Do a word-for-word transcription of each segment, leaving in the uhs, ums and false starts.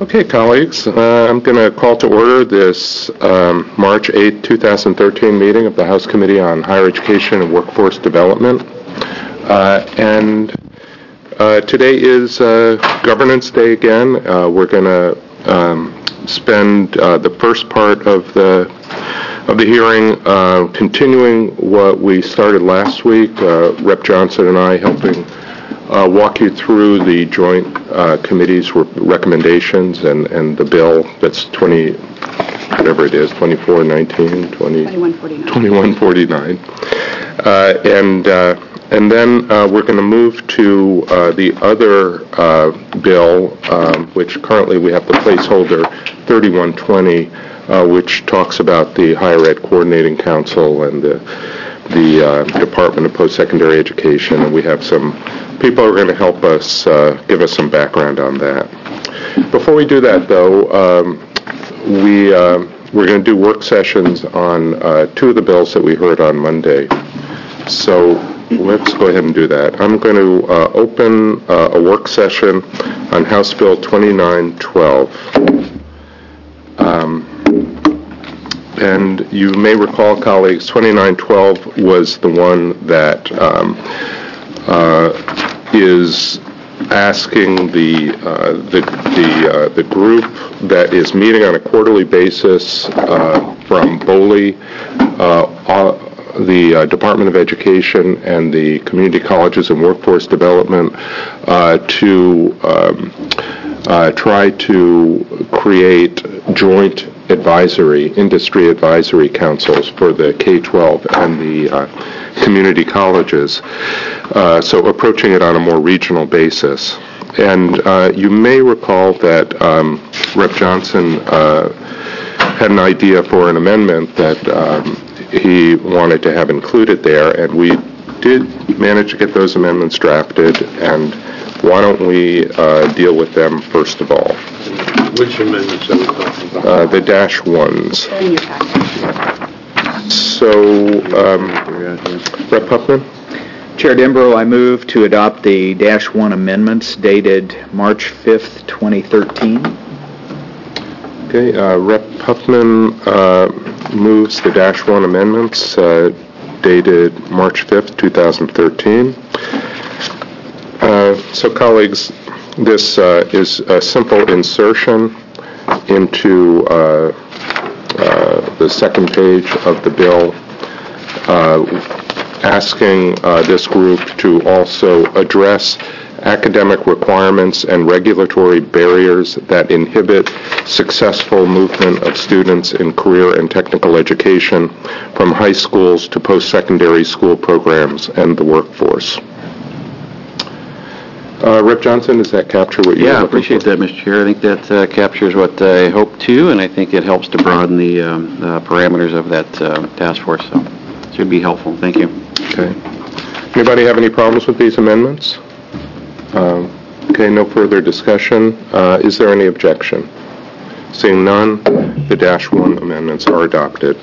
Okay, colleagues, uh, I'm going to call to order this um, March eighth, twenty thirteen meeting of the House Committee on Higher Education and Workforce Development. Uh, and uh, today is uh, Governance Day again. Uh, we're going to um, spend uh, the first part of the of the hearing uh, continuing what we started last week. Uh, Representative Johnson and I helping Uh, walk you through the joint uh, committee's re- recommendations and, and the bill that's twenty, whatever it is, twenty-four nineteen, twenty, twenty-one forty-nine. twenty-one forty-nine. Uh, and uh, and then uh, we're going to move to uh, the other uh, bill, um, which currently we have the placeholder thirty-one twenty, uh, which talks about the Higher Ed Coordinating Council and the the uh, Department of Post-Secondary Education, and we have some people who are going to help us uh, give us some background on that. Before we do that, though, um, we, uh, we're going to do work sessions on uh, two of the bills that we heard on Monday. So let's go ahead and do that. I'm going to uh, open uh, a work session on House Bill twenty-nine twelve. Um, And you may recall, colleagues, twenty-nine twelve was the one that um, uh, is asking the uh, the the, uh, the group that is meeting on a quarterly basis uh, from BOLI, uh, uh, the uh, Department of Education, and the Community Colleges and Workforce Development uh, to um, uh, try to create joint advisory, industry advisory councils for the K twelve and the uh, community colleges, uh, so approaching it on a more regional basis. And uh, you may recall that um, Representative Johnson uh, had an idea for an amendment that um, he wanted to have included there, and we did manage to get those amendments drafted, and why don't we uh, deal with them first of all. Which amendments are we talking about? Uh, the dash ones. In your packet. So, um, Representative Huffman? Chair Denbrough, I move to adopt the dash one amendments dated March fifth, twenty thirteen. Okay, uh, Representative Huffman uh, moves the dash one amendments uh, dated March fifth, twenty thirteen. Uh, so, colleagues, this uh, is a simple insertion into uh, uh, the second page of the bill, uh, asking uh, this group to also address academic requirements and regulatory barriers that inhibit successful movement of students in career and technical education from high schools to post-secondary school programs and the workforce. Uh, Representative Johnson, does that capture what you Yeah, I were looking appreciate for? that, Mister Chair. I think that uh, captures what I hope to, and I think it helps to broaden the um, uh, parameters of that uh, task force. So it should be helpful. Thank you. Okay. Anybody have any problems with these amendments? Um, okay, no further discussion. Uh, is there any objection? Seeing none, the dash one amendments are adopted.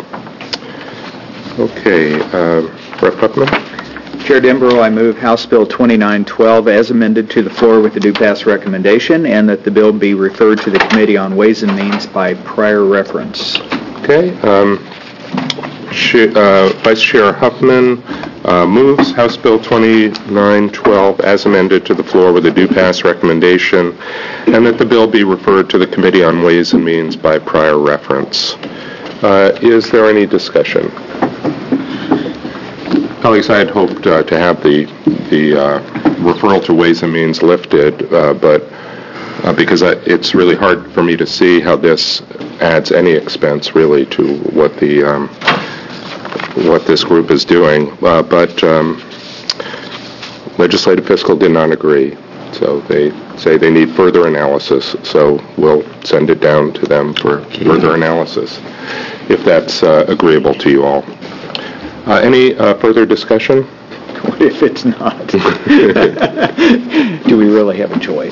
Okay, uh, Representative Huffman? Chair Denbrough, I move House Bill twenty-nine twelve as amended to the floor with the due pass recommendation, and that the bill be referred to the Committee on Ways and Means by prior reference. Okay. Um, uh, Vice Chair Huffman uh, moves House Bill twenty-nine twelve as amended to the floor with a due pass recommendation, and that the bill be referred to the Committee on Ways and Means by prior reference. Uh, is there any discussion? Colleagues, I had hoped uh, to have the the uh, referral to Ways and Means lifted, uh, but uh, because I, it's really hard for me to see how this adds any expense really to what the um, what this group is doing. Uh, but um, Legislative Fiscal did not agree, so they say they need further analysis. So we'll send it down to them for further analysis, if that's uh, agreeable to you all. Uh, any uh, further discussion? What if it's not? Do we really have a choice?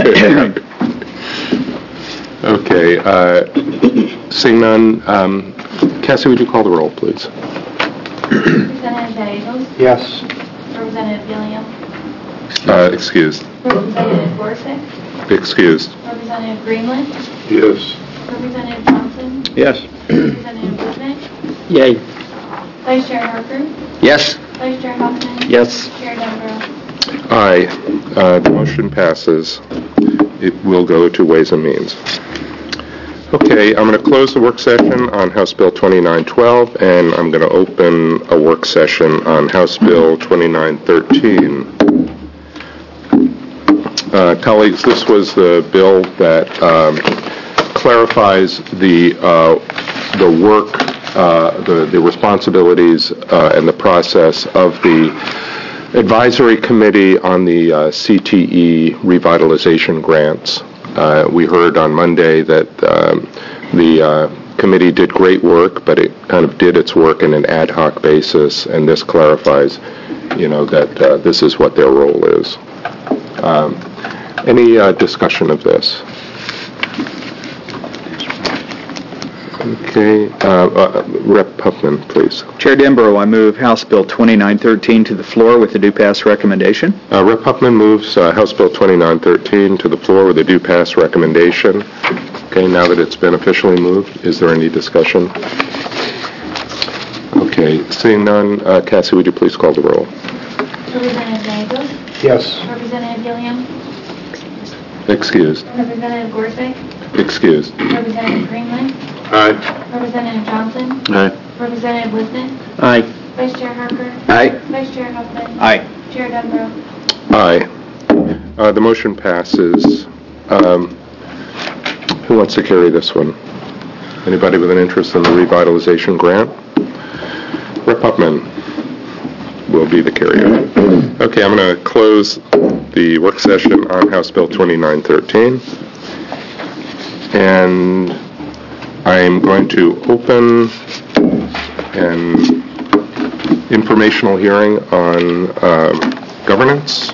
Okay. Uh, seeing none, um, Cassie, would you call the roll, please? Representative Gallegos? Yes. Representative Gilliam? Uh, excused. Representative Gorsuch? Excused. Representative Greenland, Yes. Representative Johnson, Yes. Representative Whitman, Yay. Vice Chair Harper, Yes. Vice Chair Huffman, Yes. Chair Devereaux. Aye. Uh, The motion passes. It will go to Ways and Means. Okay, I'm going to close the work session on House Bill twenty-nine twelve, and I'm going to open a work session on House Bill twenty-nine thirteen. Uh, Colleagues, this was the bill that um, clarifies the uh, the work, uh, the, the responsibilities, uh, and the process of the Advisory Committee on the uh, C T E revitalization grants. Uh, we heard on Monday that um, the uh, committee did great work, but it kind of did its work in an ad hoc basis, and this clarifies, you know, that uh, this is what their role is. Um, any uh, discussion of this? Okay, uh, uh, Representative Huffman, please. Chair Denborough, I move House Bill twenty-nine thirteen to the floor with a due pass recommendation. Uh, Representative Huffman moves uh, House Bill twenty-nine thirteen to the floor with a due pass recommendation. Okay, now that it's been officially moved, is there any discussion? Okay, seeing none, uh, Cassie, would you please call the roll? Representative Dagos, Yes. Representative Gilliam, Excused. Representative Gorsuch, Excused. Representative Greenland, Aye. Representative Johnson, Aye. Representative Whitman, Aye. Vice Chair Harper, Aye. Vice Chair Huffman, Aye. Chair Devereaux. Aye. Uh, the motion passes. Um, who wants to carry this one? Anybody with an interest in the revitalization grant? Representative Huffman will be the carrier. Okay, I'm going to close the work session on House Bill twenty-nine thirteen. And I'm going to open an informational hearing on um, governance.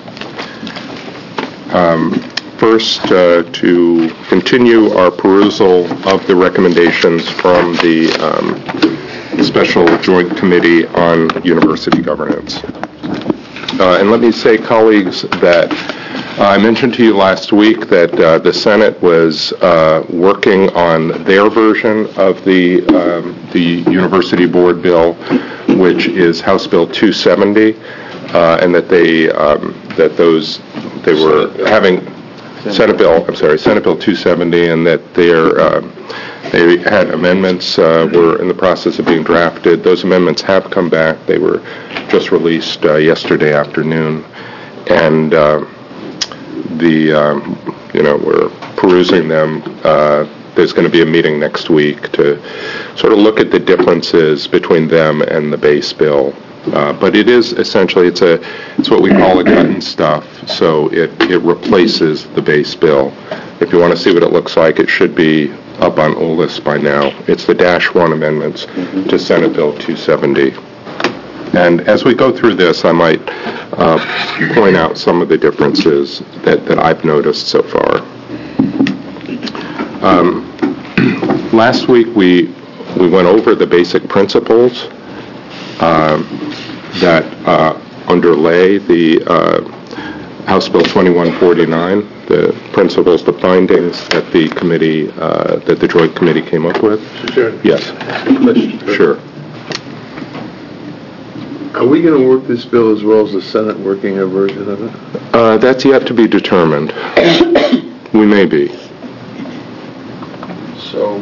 Um, first, uh, to continue our perusal of the recommendations from the um, Special Joint Committee on University Governance. Uh, and let me say, colleagues, that uh, I mentioned to you last week that uh, the Senate was uh, working on their version of the um, the University Board bill, which is House Bill two seventy, uh, and that they um, that those they were having Senate Bill. I'm sorry, Senate Bill two seventy, and that they're um, they had amendments uh, were in the process of being drafted. Those amendments have come back. They were just released uh, yesterday afternoon, and uh, the um, you know we're perusing them. Uh, there's going to be a meeting next week to sort of look at the differences between them and the base bill. Uh, but it is essentially it's a it's what we call a cut and stuff. So it it replaces the base bill. If you want to see what it looks like, it should be up on O L I S by now. It's the dash one amendments to Senate Bill two seventy. And as we go through this, I might uh, point out some of the differences that, that I've noticed so far. Um, last week we we went over the basic principles um, that uh, underlay the uh, House Bill twenty-one forty-nine, the principles, the findings that the committee, uh, that the Joint Committee came up with. Sure. Yes. Question. Sure. Are we going to work this bill as well as the Senate working a version of it? Uh, that's yet to be determined. We may be. So,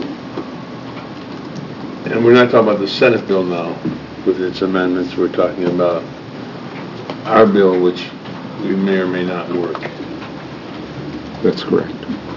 and we're not talking about the Senate bill now with its amendments. We're talking about our bill, which we may or may not work. That's correct.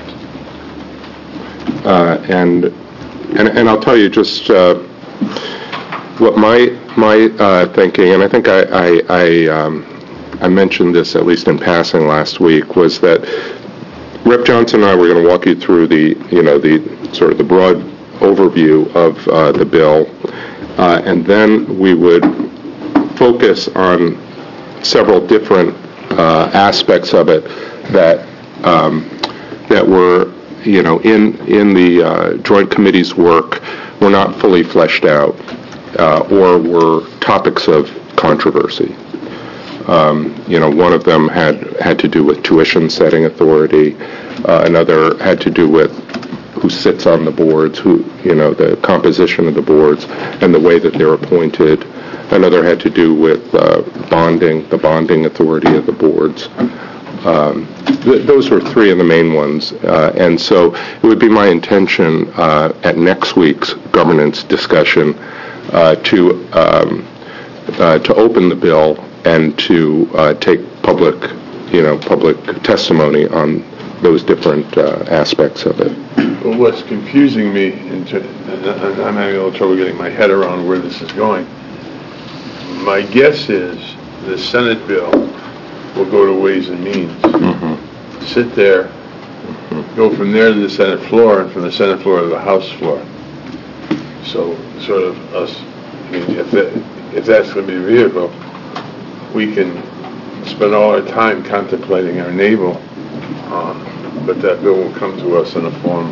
Uh, and, and and I'll tell you just uh, what my my uh, thinking, and I think I I I, um, I mentioned this at least in passing last week, was that Representative Johnson and I were going to walk you through the you know the sort of the broad overview of uh, the bill, uh, and then we would focus on several different uh, aspects of it that um, that were, you know, in in the uh, Joint Committee's work were not fully fleshed out uh, or were topics of controversy. Um, You know, one of them had, had to do with tuition setting authority. Uh, Another had to do with who sits on the boards, who, you know, the composition of the boards and the way that they're appointed. Another had to do with uh, bonding, the bonding authority of the boards. Um, th- Those were three of the main ones. Uh, And so it would be my intention uh, at next week's governance discussion uh, to um, uh, to open the bill and to uh, take public, you know, public testimony on those different uh, aspects of it. But what's confusing me, into, and I'm having a little trouble getting my head around where this is going, my guess is the Senate bill will go to Ways and Means, Mm-hmm. sit there, mm-hmm. go from there to the Senate floor, and from the Senate floor to the House floor. So sort of us, I mean, if, that, if that's going to be the vehicle, we can spend all our time contemplating our navel, uh, but that bill will come to us in a form.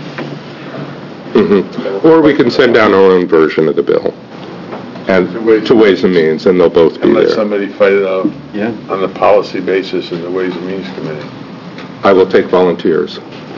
Mm-hmm. Or we can send down our own version of the bill and To Ways to Ways and Means, and they'll both be And let there. somebody fight it out Yeah. on the policy basis in the Ways and Means Committee. I will take volunteers.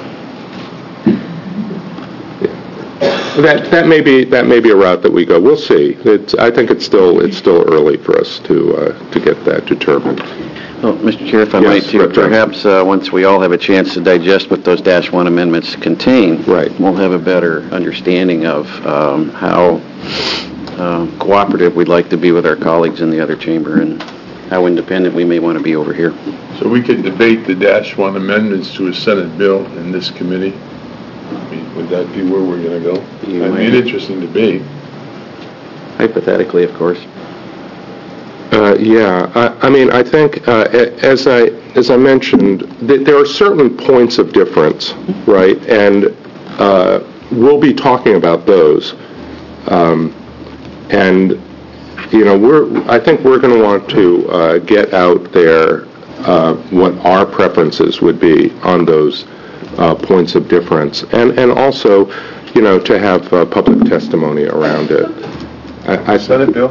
That that may be that may be a route that we go. We'll see. It's, I think it's still it's still early for us to uh, to get that determined. Well, Mister Chair, if I Yes, might, too, Rep. Johnson. perhaps uh, once we all have a chance to digest what those dash one amendments contain, Right. we'll have a better understanding of um, how uh, cooperative we'd like to be with our colleagues in the other chamber and how independent we may want to be over here. So we could debate the dash one amendments to a Senate bill in this committee? I mean, would that be where we're going to go? You That'd be might. an interesting debate. Hypothetically, of course. Uh, yeah, I, I mean, I think uh, a- as I as I mentioned, th- there are certain points of difference, right? And uh, we'll be talking about those. Um, and you know, we're I think we're going to want to uh, get out there uh, what our preferences would be on those uh, points of difference, and and also, you know, to have uh, public testimony around it. I, I Senate bill?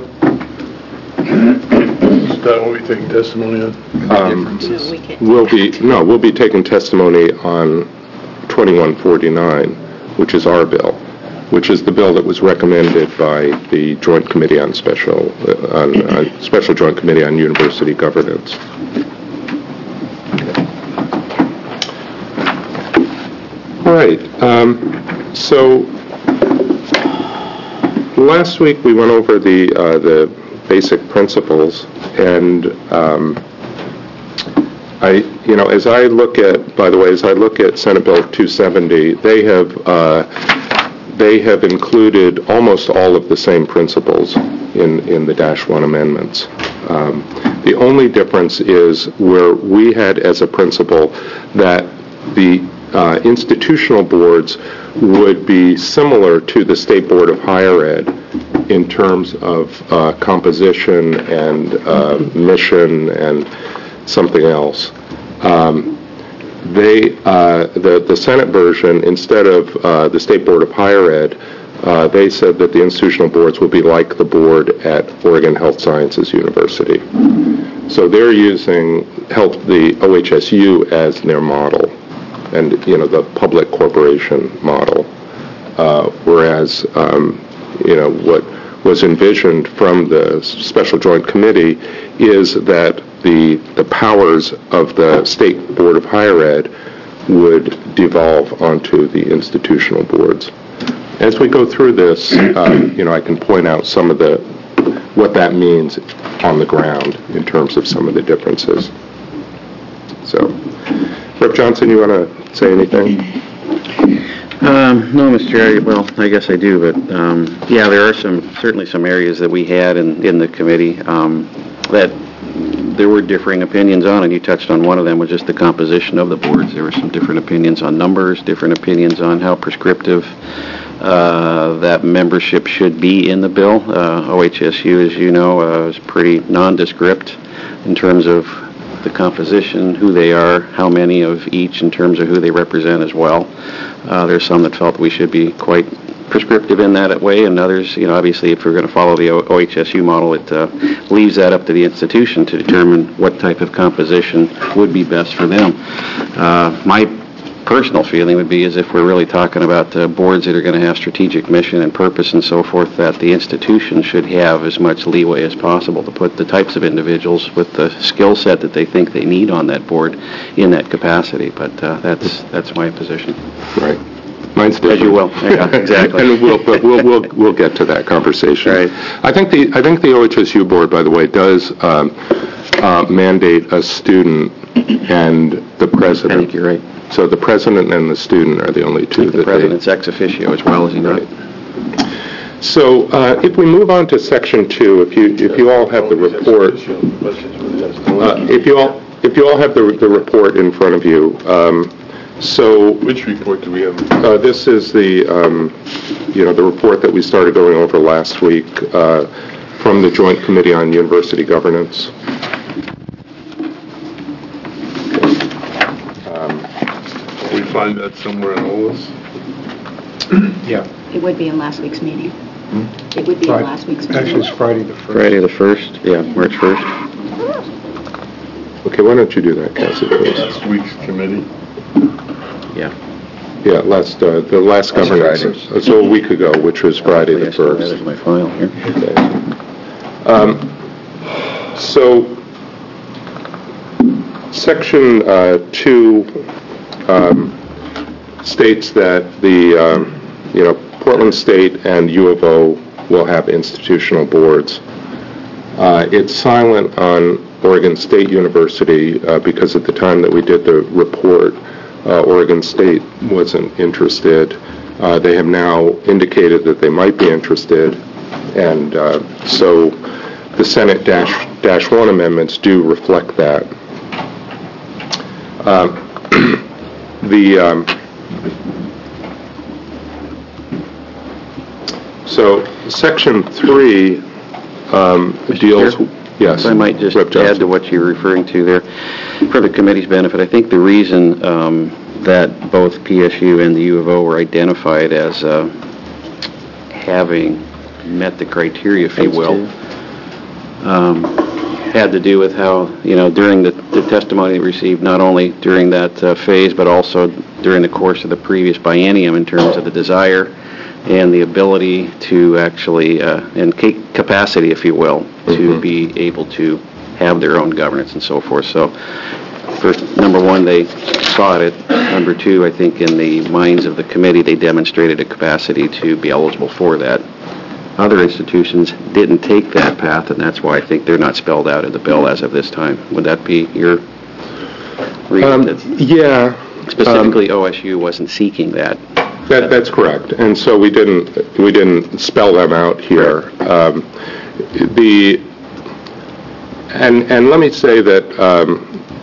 Is that what we're taking testimony on? Um, We'll be, no, we'll be taking testimony on twenty-one forty-nine, which is our bill, which is the bill that was recommended by the Joint Committee on Special, uh, on, on Special Joint Committee on University Governance. All right, um, so last week we went over the, uh, the basic principles, and um, I, you know, as I look at, by the way, as I look at Senate Bill two seventy, they have uh, they have included almost all of the same principles in in the dash one amendments. Um, the only difference is where we had as a principle that the uh, institutional boards would be similar to the State Board of Higher Ed in terms of uh, composition and uh, mission and something else. Um, they, uh, the, the Senate version, instead of uh, the State Board of Higher Ed, uh, they said that the institutional boards would be like the board at Oregon Health Sciences University. So they're using health, the O H S U as their model, and, you know, the public corporation model. Uh, whereas, um, you know, what was envisioned from the Special Joint Committee is that the the powers of the State Board of Higher Ed would devolve onto the institutional boards. As we go through this, um, you know, I can point out some of the what that means on the ground in terms of some of the differences. So, Representative Johnson, you want to say anything? Um, no, Mister Chair, well, I guess I do, but, um, yeah, there are some, certainly some areas that we had in, in the committee, um, that there were differing opinions on, and you touched on one of them, was just the composition of the boards. There were some different opinions on numbers, different opinions on how prescriptive, uh, that membership should be in the bill. Uh, O H S U, as you know, uh, is pretty nondescript in terms of the composition, who they are, how many of each in terms of who they represent as well. Uh, there's some that felt we should be quite prescriptive in that way, and others, you know, obviously if we're going to follow the O H S U model, it uh, leaves that up to the institution to determine what type of composition would be best for them. Uh, my personal feeling would be as if we're really talking about uh, boards that are going to have strategic mission and purpose and so forth, that the institution should have as much leeway as possible to put the types of individuals with the skill set that they think they need on that board in that capacity. But uh, that's that's my position. Right. Mine's different. As you will. Yeah, exactly. And we'll, but we'll, we'll, we'll get to that conversation. Right. I think the, I think the O H S U board, by the way, does um, uh, mandate a student and the president. I think you're right. So the president and the student are the only I two think that the president's ex officio as well, is he not? Right. So uh, if we move on to section two, if you if you all have the report, uh, if you all if you all have the the report in front of you. Um, so Which report do we have? uh, this is the um, you know the report that we started going over last week uh, from the Joint Committee on University Governance. We find that somewhere in all this? Yeah. It would be in last week's meeting. It would be in Friday. last week's Actually, meeting. it's Friday the first. Friday the first, yeah, March first. Okay, why don't you do that, Cassie, please? Last week's committee? Yeah. Yeah, last uh, the last That's governance. Friday. So a week ago, which was Friday Hopefully I the still have it first. in my file here. Okay. Um, so, section uh, two um, states that the, um, you know, Portland State and U of O will have institutional boards. Uh, it's silent on Oregon State University uh, because at the time that we did the report, uh, Oregon State wasn't interested. Uh, they have now indicated that they might be interested, and uh, so the Senate dash, dash one amendments do reflect that. Uh, the um, so section three um, deals. Chair? Yes. If I might just Rep. add Johnson. to what you're referring to there, for the committee's benefit, I think the reason um, that both P S U and the U of O were identified as uh, having met the criteria, if you will, um, had to do with how, you know, during the, the testimony received, not only during that uh, phase, but also during the course of the previous biennium in terms of the desire and the ability to actually, uh, and ca- capacity, if you will, to Mhm. be able to have their own governance and so forth. So, first, number one, they sought it. Number two, I think in the minds of the committee, they demonstrated a capacity to be eligible for that. Other institutions didn't take that path, and that's why I think they're not spelled out in the bill as of this time. Would that be your reason? Um, that yeah. specifically, O S U wasn't seeking that. That, that's correct, and so we didn't we didn't spell them out here. Um, the and and let me say that um,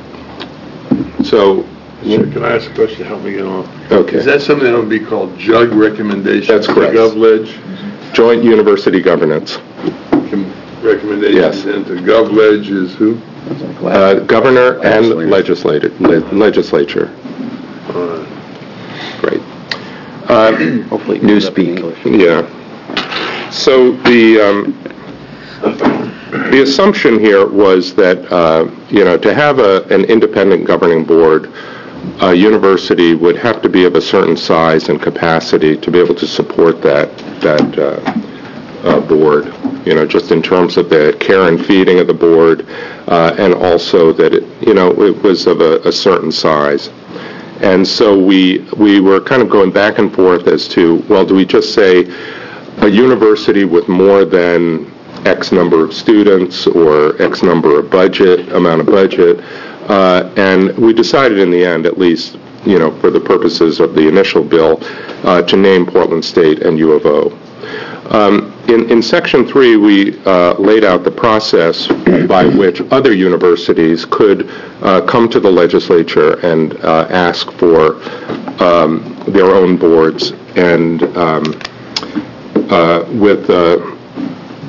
so Sir, can I ask a question to help me get on? Okay. Is that something that would be called JUG recommendations? That's correct. To GovLedge? Joint University Governance, Com- Recommendations, Yes. and to GovLedge is who? uh, governor and Legislature. legislator le- legislature. Uh, Great. Uh, Hopefully, it New comes up in speak. English. Yeah. So the um, the assumption here was that uh, you know to have a, an independent governing board, a university would have to be of a certain size and capacity to be able to support that that uh, uh, board. You know, just in terms of the care and feeding of the board, uh, and also that it you know it was of a, a certain size. And so we we were kind of going back and forth as to, well, do we just say a university with more than X number of students or X number of budget, amount of budget? Uh, and we decided in the end, at least, you know, for the purposes of the initial bill, uh, to name Portland State and U of O. Um, in, in Section three, we uh, laid out the process by which other universities could uh, come to the legislature and uh, ask for um, their own boards, and um, uh, with uh,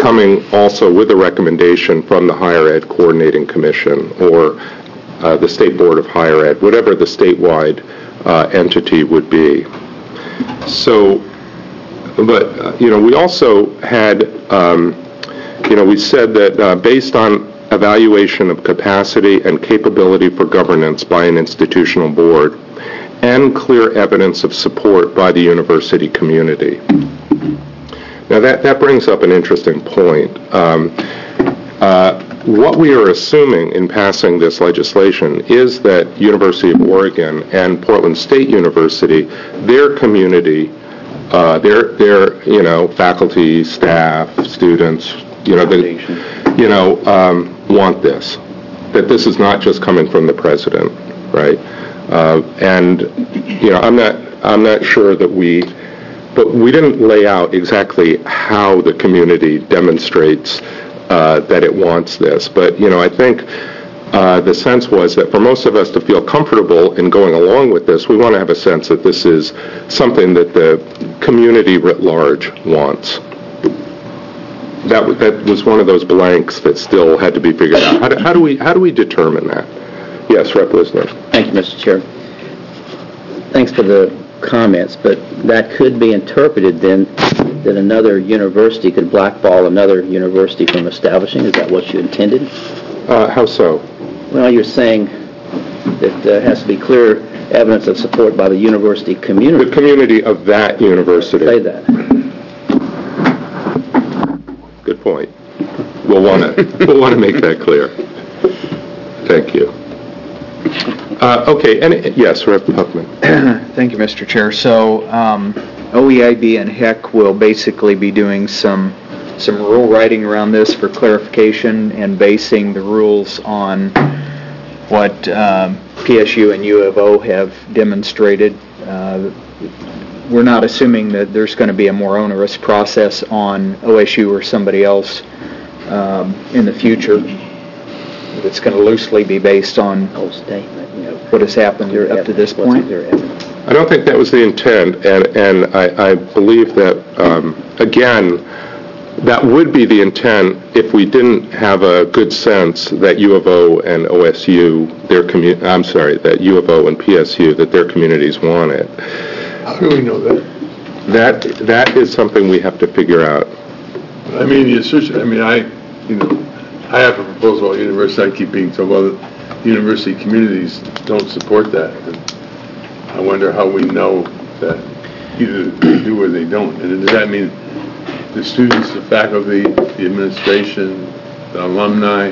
coming also with a recommendation from the Higher Ed Coordinating Commission or uh, the State Board of Higher Ed, whatever the statewide uh, entity would be. So, but, uh, you know, we also had, um, you know, we said that uh, based on evaluation of capacity and capability for governance by an institutional board and clear evidence of support by the university community. Now that, that brings up an interesting point. Um, uh, what we are assuming in passing this legislation is that University of Oregon and Portland State University, their community, uh, their, their, you know, faculty, staff, students, you know, the, you know, um, want this, that this is not just coming from the president, right? Uh, and, you know, I'm not, I'm not sure that we, but we didn't lay out exactly how the community demonstrates uh, that it wants this. But, you know, I think uh, the sense was that for most of us to feel comfortable in going along with this, we want to have a sense that this is something that the community writ large wants. That, that was one of those blanks that still had to be figured out. How do, how do we how do we determine that? Yes, Rep Wisner. Thank you, Mister Chair. Thanks for the comments, but that could be interpreted then that another university could blackball another university from establishing. Is that what you intended? Uh, how so? Well, you're saying that there has to be clear evidence of support by the university community. The community of that university. Say that. Good point. We'll want to we'll want to make that clear. Thank you. Uh, okay, and yes, Rep Huffman. Thank you, Mister Chair. So um, O E I B and H E C will basically be doing some some rule writing around this for clarification and basing the rules on what um, P S U and U of O have demonstrated. Uh, we're not assuming that there's going to be a more onerous process on O S U or somebody else um, in the future. It's going to loosely be based on Whole statement, you know, what has happened up to this point. I don't think that was the intent, and, and I, I believe that, um, again, that would be the intent if we didn't have a good sense that U of O and O S U, their commu- I'm sorry, that U of O and P S U, that their communities want it. How do we know that? That, that is something we have to figure out. I mean, the assertion, I mean, I, you know, I have a proposal at university, I keep being told, well, the university communities don't support that. And I wonder how we know that either they do or they don't. And does that mean the students, the faculty, the administration, the alumni,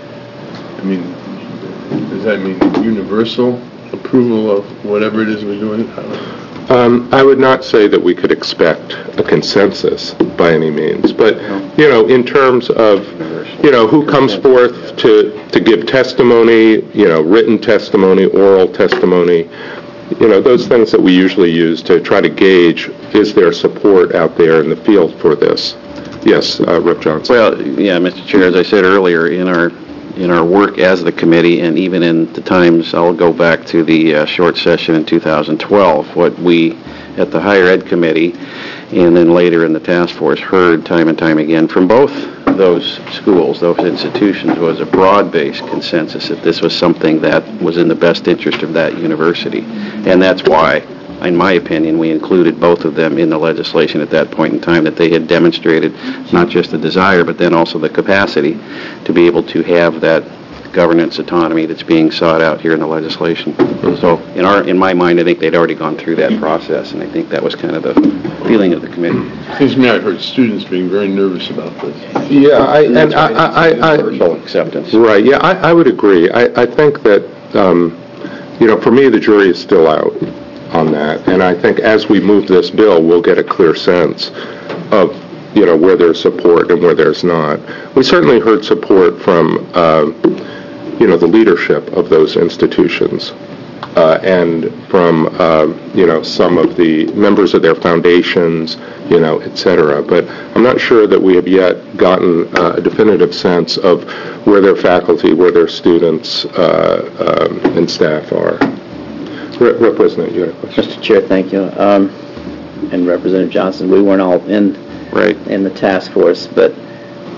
I mean, does that mean universal approval of whatever it is we're doing? Um, I would not say that we could expect a consensus by any means, but, you know, in terms of, you know, who comes forth to, to give testimony, you know, written testimony, oral testimony, you know, those things that we usually use to try to gauge, is there support out there in the field for this? Yes, uh, Representative Johnson. Well, yeah, Mister Chair, as I said earlier, in our in our work as the committee, and even in the times, I'll go back to the uh, short session in two thousand twelve, what we at the Higher Ed Committee and then later in the task force heard time and time again from both those schools, those institutions, was a broad-based consensus that this was something that was in the best interest of that university. And that's why, in my opinion, we included both of them in the legislation at that point in time, that they had demonstrated not just the desire, but then also the capacity to be able to have that governance autonomy that's being sought out here in the legislation. So in our, in my mind, I think they'd already gone through that process, and I think that was kind of the feeling of the committee. Seems to me I've heard students being very nervous about this. Yeah, I, and I, I, I, I Full acceptance. right, yeah, I, I would agree. I, I think that, um, you know, for me, the jury is still out on that, and I think as we move this bill, we'll get a clear sense of, you know, where there's support and where there's not. We certainly heard support from, uh, you know, the leadership of those institutions, uh, and from, uh, you know, some of the members of their foundations, you know, et cetera. But I'm not sure that we have yet gotten uh, a definitive sense of where their faculty, where their students uh, um, and staff are. Representative, you had a question? Mister Chair, thank you. Um, and Representative Johnson, we weren't all in Right. in the task force, but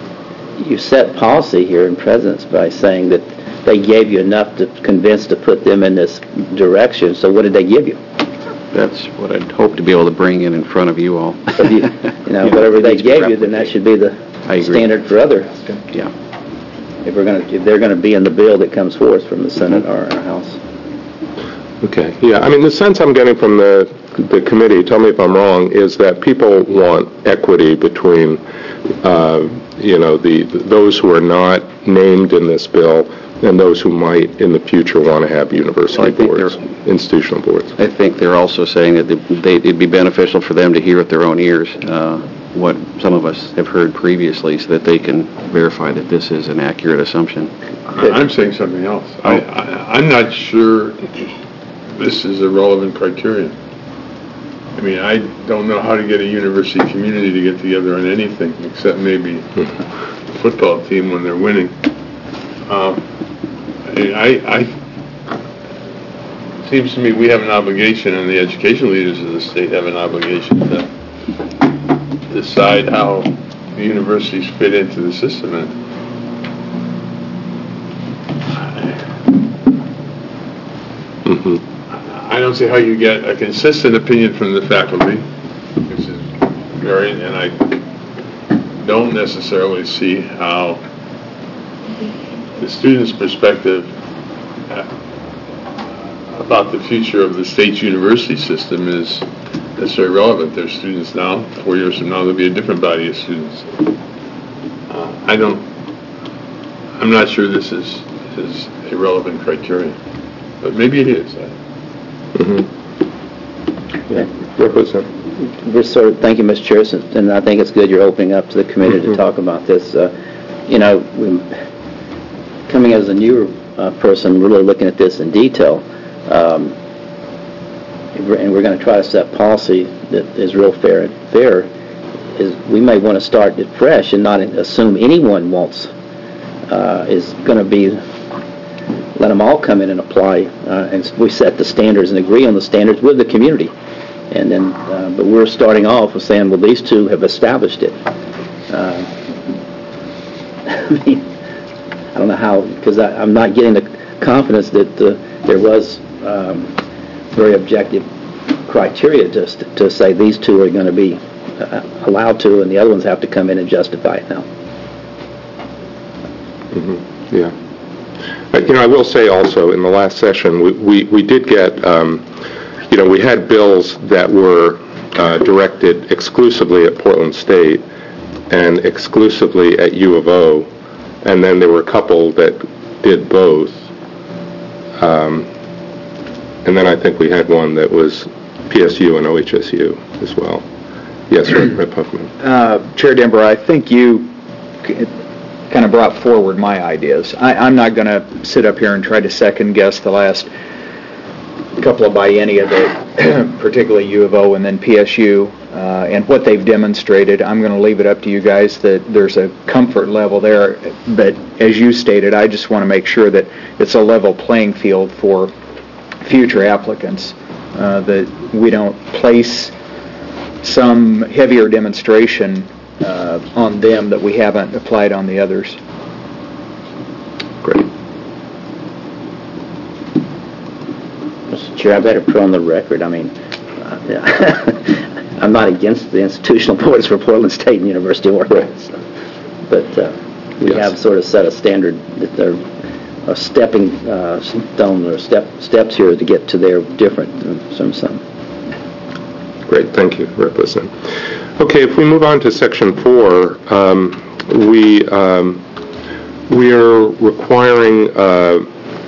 you set policy here in presence by saying that they gave you enough to convince to put them in this direction, so what did they give you? That's what I'd hope to be able to bring in in front of you all. So you, you know, whatever they gave you, then that should be the I agree. standard for other, Yeah. if we're going to, if they're going to be in the bill that comes forth from the Senate or our House. Okay, yeah, I mean, the sense I'm getting from the, the committee, tell me if I'm wrong, is that people want equity between, uh, you know, the, those who are not named in this bill and those who might in the future want to have Well, university I think boards, they're- institutional boards. I think they're also saying that they, it'd be beneficial for them to hear with their own ears uh, what some of us have heard previously, so that they can verify that this is an accurate assumption. I- I'm saying something else. I, I, I'm not sure this is a relevant criterion. I mean, I don't know how to get a university community to get together on anything, except maybe the football team when they're winning. Um, I, I, it seems to me we have an obligation, and the education leaders of the state have an obligation to decide how the universities fit into the system. And Mm-hmm. I don't see how you get a consistent opinion from the faculty, which is very, and I don't necessarily see how the student's perspective about the future of the state's university system is necessarily relevant. There's students now, four years from now, there'll be a different body of students. Uh, I don't, I'm not sure this is, is a relevant criterion, but maybe it is. Mm-hmm. Yeah. Representative. We're sort of, thank you, Mister Chair, and I think it's good you're opening up to the committee Mm-hmm. to talk about this. Uh, you know, we, coming as a newer uh, person, really looking at this in detail, um, and we're going to try to set policy that is real fair and fair, is we may want to start it fresh and not assume anyone wants, uh, is going to be, let them all come in and apply, uh, and we set the standards and agree on the standards with the community. And then, uh, but we're starting off with saying, well, these two have established it. Uh, I mean, I don't know how, because I'm not getting the confidence that uh, there was um, very objective criteria to, to say these two are going to be uh, allowed to, and the other ones have to come in and justify it now. Mm-hmm. Yeah. Uh, You know, I will say also, in the last session, we, we, we did get, um, you know, we had bills that were uh, directed exclusively at Portland State and exclusively at U of O, and then there were a couple that did both. Um, and then I think we had one that was P S U and O H S U as well. Yes, Rep. Rep. Huffman. Uh, Chair Denver, I think you kind of brought forward my ideas. I, I'm not going to sit up here and try to second guess the last couple of biennia, that particularly U of O and then P S U, uh, and what they've demonstrated. I'm going to leave it up to you guys that there's a comfort level there. But as you stated, I just want to make sure that it's a level playing field for future applicants, uh, that we don't place some heavier demonstration uh, on them that we haven't applied on the others. Great. Mister Chair, I better put on the record, I mean, uh, yeah. I'm not against the institutional boards for Portland State and University of Oregon, so, but uh, we Yes. have sort of set a standard that they're a stepping uh, stone or step steps here to get to their different uh, some some. Great, thank you, Representative. Okay, if we move on to Section four, um, we um, we are requiring uh,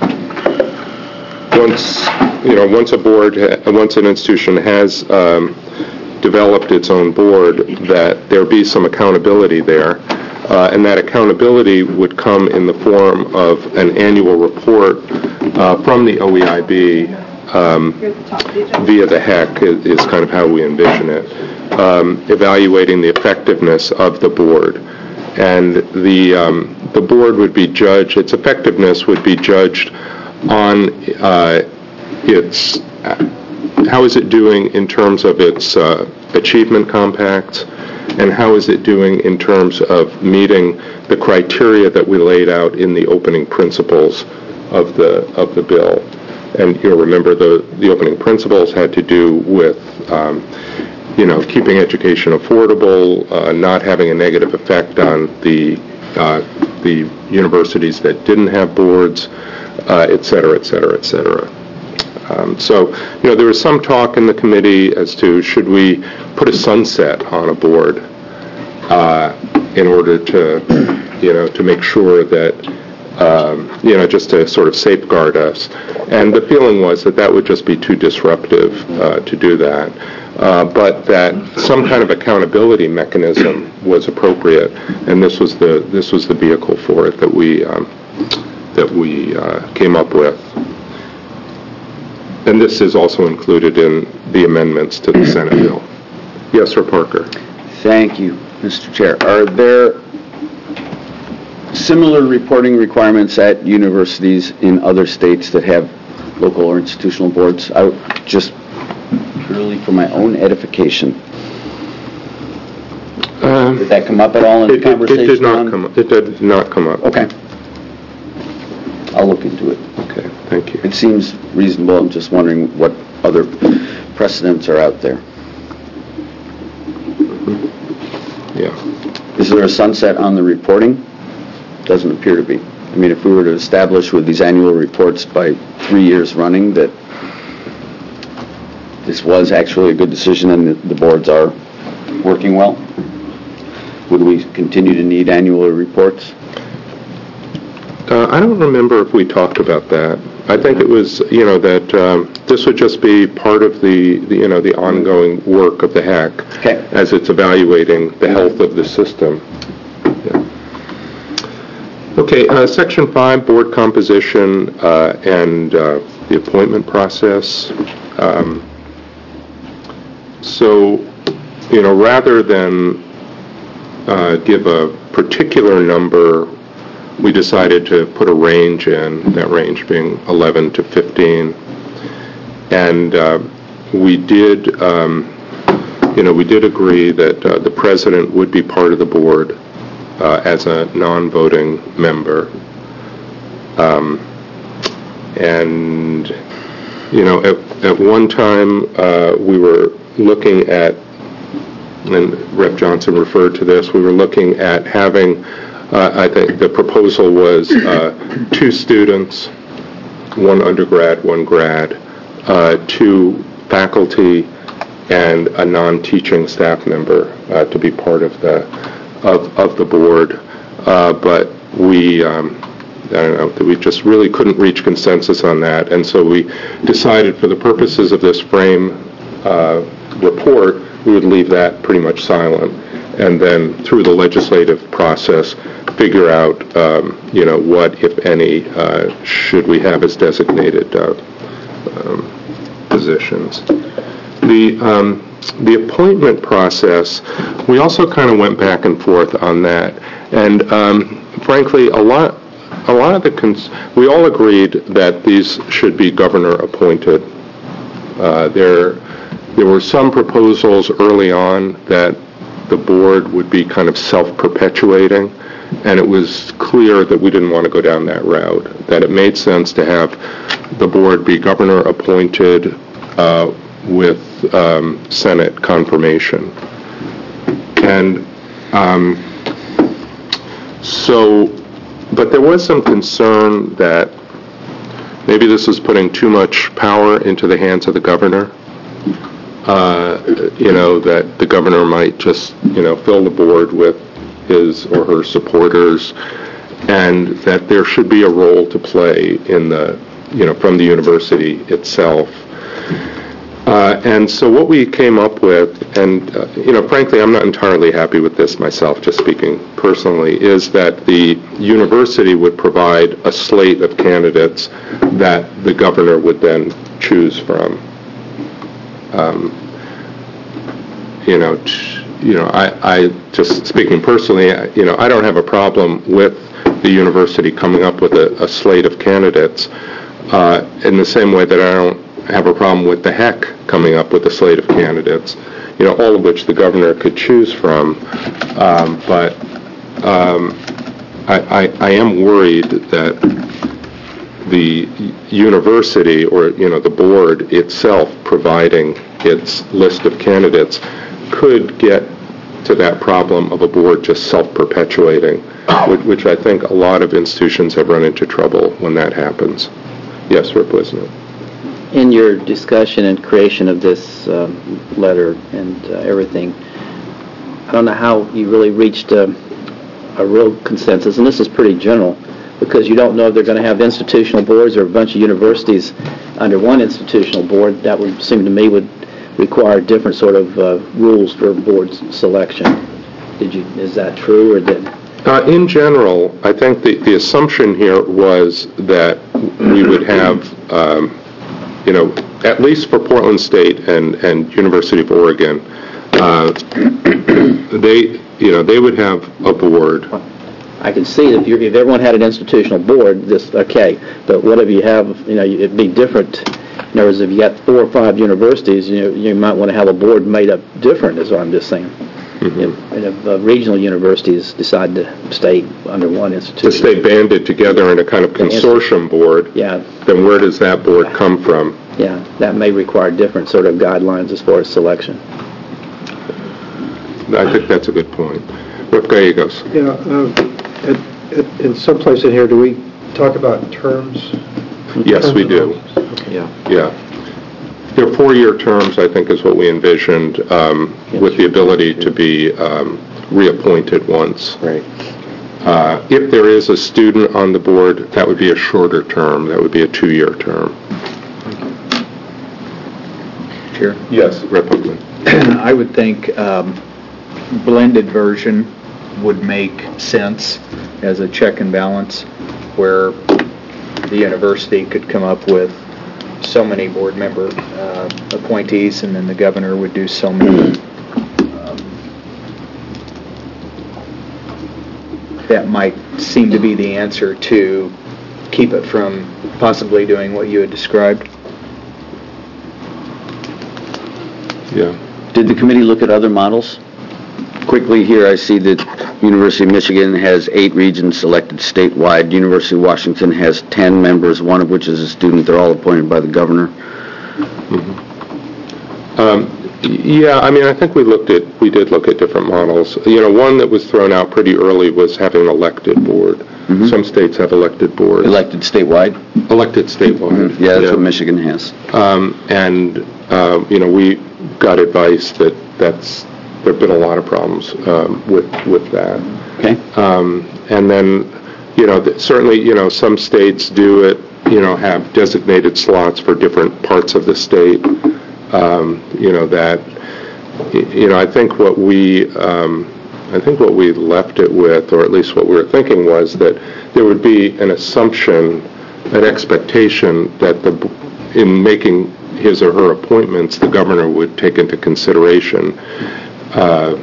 once you know once a board, once an institution has um, developed its own board, that there be some accountability there. Uh, and that accountability would come in the form of an annual report uh, from the O E I B um, via the H E C, is, is kind of how we envision it, um, evaluating the effectiveness of the board. And the, um, the board would be judged, its effectiveness would be judged on uh, its, how is it doing in terms of its uh, achievement compacts, and how is it doing in terms of meeting the criteria that we laid out in the opening principles of the of the bill. And you'll remember the, the opening principles had to do with, um, you know, keeping education affordable, uh, not having a negative effect on the uh, the universities that didn't have boards, uh, et cetera, et cetera, et cetera. Um, so, you know, there was some talk in the committee as to should we put a sunset on a board uh, in order to, you know, to make sure that, um, you know, just to sort of safeguard us. And the feeling was that that would just be too disruptive uh, to do that. Uh, but that some kind of accountability mechanism was appropriate, and this was the this was the vehicle for it that we um, that we uh, came up with. And this is also included in the amendments to the Senate bill. Yes, sir, Parker. Thank you, Mister Chair. Are there similar reporting requirements at universities in other states that have local or institutional boards? I just purely for my own edification. Um, Did that come up at all in it, the it, conversation? it did not on- come up. It did not come up. Okay. I'll look into it. Okay. Thank you. It seems reasonable. I'm just wondering what other precedents are out there. Yeah. Is there a sunset on the reporting? Doesn't appear to be. I mean, if we were to establish with these annual reports by three years running that this was actually a good decision and that the boards are working well, would we continue to need annual reports? Uh, I don't remember if we talked about that. I think it was, you know, that um, this would just be part of the, the, you know, the ongoing work of the H A C Okay. as it's evaluating the health of the system. Yeah. Okay, uh, Section five, board composition uh, and uh, the appointment process. Um, so, you know, rather than uh, give a particular number, we decided to put a range in, that range being eleven to fifteen. And uh, we did, um, you know, we did agree that uh, the president would be part of the board uh, as a non-voting member. Um, and, you know, at, at one time uh, we were looking at, and Representative Johnson referred to this, we were looking at having Uh, I think the proposal was uh, two students, one undergrad, one grad, uh, two faculty, and a non-teaching staff member uh, to be part of the of, of the board. Uh, but we, um, I don't know, we just really couldn't reach consensus on that, and so we decided, for the purposes of this frame uh, report, we would leave that pretty much silent, and then through the legislative process, figure out, um, you know, what, if any, uh, should we have as designated uh, um, positions. The um, the appointment process, we also kind of went back and forth on that, and um, frankly, a lot, a lot of the cons- we all agreed that these should be governor appointed. Uh, there, there were some proposals early on that the board would be kind of self-perpetuating, and it was clear that we didn't want to go down that route, that it made sense to have the board be governor appointed uh, with um, Senate confirmation. And um, so, but there was some concern that maybe this was putting too much power into the hands of the governor. Uh, you know, that the governor might just, you know, fill the board with his or her supporters, and that there should be a role to play in the, you know, from the university itself. Uh, and so what we came up with, and, uh, you know, frankly, I'm not entirely happy with this myself, just speaking personally, is that the university would provide a slate of candidates that the governor would then choose from. Um, you know, t- you know, I, I just speaking personally, I, you know, I don't have a problem with the university coming up with a, a slate of candidates uh, in the same way that I don't have a problem with the H E C coming up with a slate of candidates. you know, all of which the governor could choose from. Um, But um, I I- I am worried that the university, or, you know, the board itself providing its list of candidates could get to that problem of a board just self-perpetuating, which, which I think a lot of institutions have run into trouble when that happens. Yes, Rip Wisniewski. In your discussion and creation of this um, letter and uh, everything, I don't know how you really reached a, a real consensus, and this is pretty general, because you don't know if they're going to have institutional boards or a bunch of universities under one institutional board. That would seem to me would require different sort of uh, rules for board selection. Did you? Is that true, or did? Uh, in general, I think the, the assumption here was that we would have, um, you know, at least for Portland State and, and University of Oregon, uh, they, you know, they would have a board. I can see if, you're, if everyone had an institutional board, this okay. But what if you have, you know, it'd be different. In other words, if you got four or five universities, you know, you might want to have a board made up different, is what I'm just saying. Mm-hmm. If, and if uh, regional universities decide to stay under one institution. To stay banded together in a kind of consortium board, yeah. Then where does that board come from? Yeah, that may require different sort of guidelines as far as selection. I think that's a good point. Rip Gallegos. Yeah, um, at, at, in some place in here, do we talk about terms? Yes, terms we of do. office? Yeah. Yeah. Their four-year terms, I think, is what we envisioned, um, with the ability to be um, reappointed once. Right. Uh, if there is a student on the board, that would be a shorter term. That would be a two-year term. Chair? Yes, Rep. Hookman. I would think um, blended version would make sense as a check and balance, where the university could come up with so many board member uh, appointees, and then the governor would do so many. Um, that might seem to be the answer to keep it from possibly doing what you had described. Yeah. Did the committee look at other models? Quickly here, I see that University of Michigan has eight regents selected statewide. University of Washington has ten members, one of which is a student. They're all appointed by the governor. Mm-hmm. um, yeah, I mean, I think we looked at, we did look at different models. You know, one that was thrown out pretty early was having an elected board. Mm-hmm. Some states have elected boards. Elected statewide? Elected statewide. Mm-hmm. Yeah, that's yeah. what Michigan has. Um, and, uh, you know, we got advice that that's, there have been a lot of problems um, with with that. Okay. Um, and then, you know, th- certainly, you know, some states do it, you know, have designated slots for different parts of the state. Um, you know, that, you know, I think what we, um, I think what we left it with, or at least what we were thinking, was that there would be an assumption, an expectation that the, in making his or her appointments, the governor would take into consideration Uh,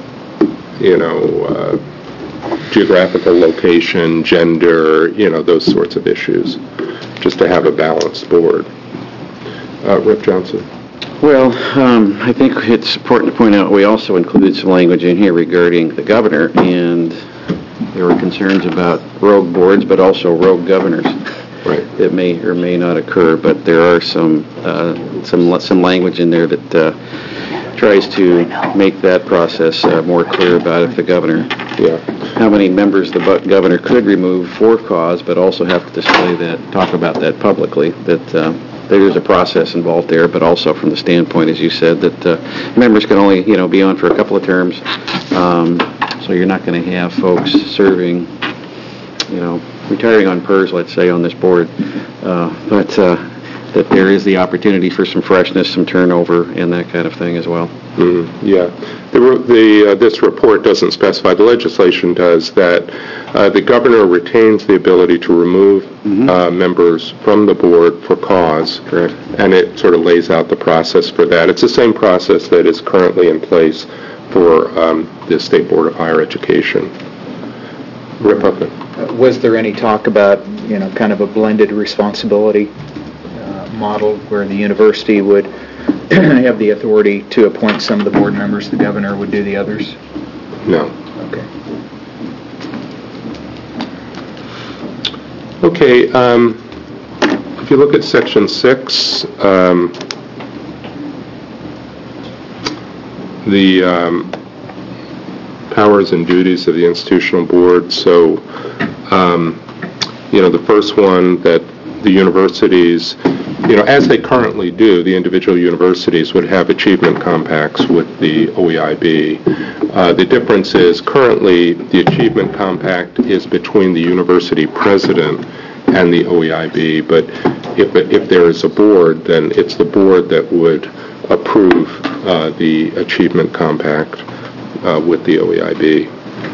you know, uh, geographical location, gender, you know, those sorts of issues, just to have a balanced board. Uh, Rep. Johnson. Well, um, I think it's important to point out we also included some language in here regarding the governor, and there were concerns about rogue boards, but also rogue governors. Right. That may or may not occur, but there are some uh, some some language in there that uh, tries to make that process uh, more clear about if the governor, yeah, how many members the governor could remove for cause, but also have to display that, talk about that publicly, that uh, there is a process involved there, but also from the standpoint, as you said, that uh, members can only, you know, be on for a couple of terms, um, so you're not going to have folks serving, you know, retiring on P E R S, let's say, on this board, uh, but uh, that there is the opportunity for some freshness, some turnover, and that kind of thing as well. Mm-hmm. Yeah. The, the, uh, this report doesn't specify, the legislation does, that uh, the governor retains the ability to remove mm-hmm. uh, members from the board for cause. Correct. And it sort of lays out the process for that. It's the same process that is currently in place for um, the State Board of Higher Education. Rip Hookman. Uh, was there any talk about, you know, kind of a blended responsibility model where the university would have the authority to appoint some of the board members. The governor would do the others? No. Okay. Okay, um, if you look at section six, um, the um, powers and duties of the institutional board, so, um, you know, the first one that the universities, you know, as they currently do, the individual universities would have achievement compacts with the O E I B. Uh, the difference is currently the achievement compact is between the university president and the O E I B, but if, if there is a board, then it's the board that would approve uh, the achievement compact uh, with the O E I B.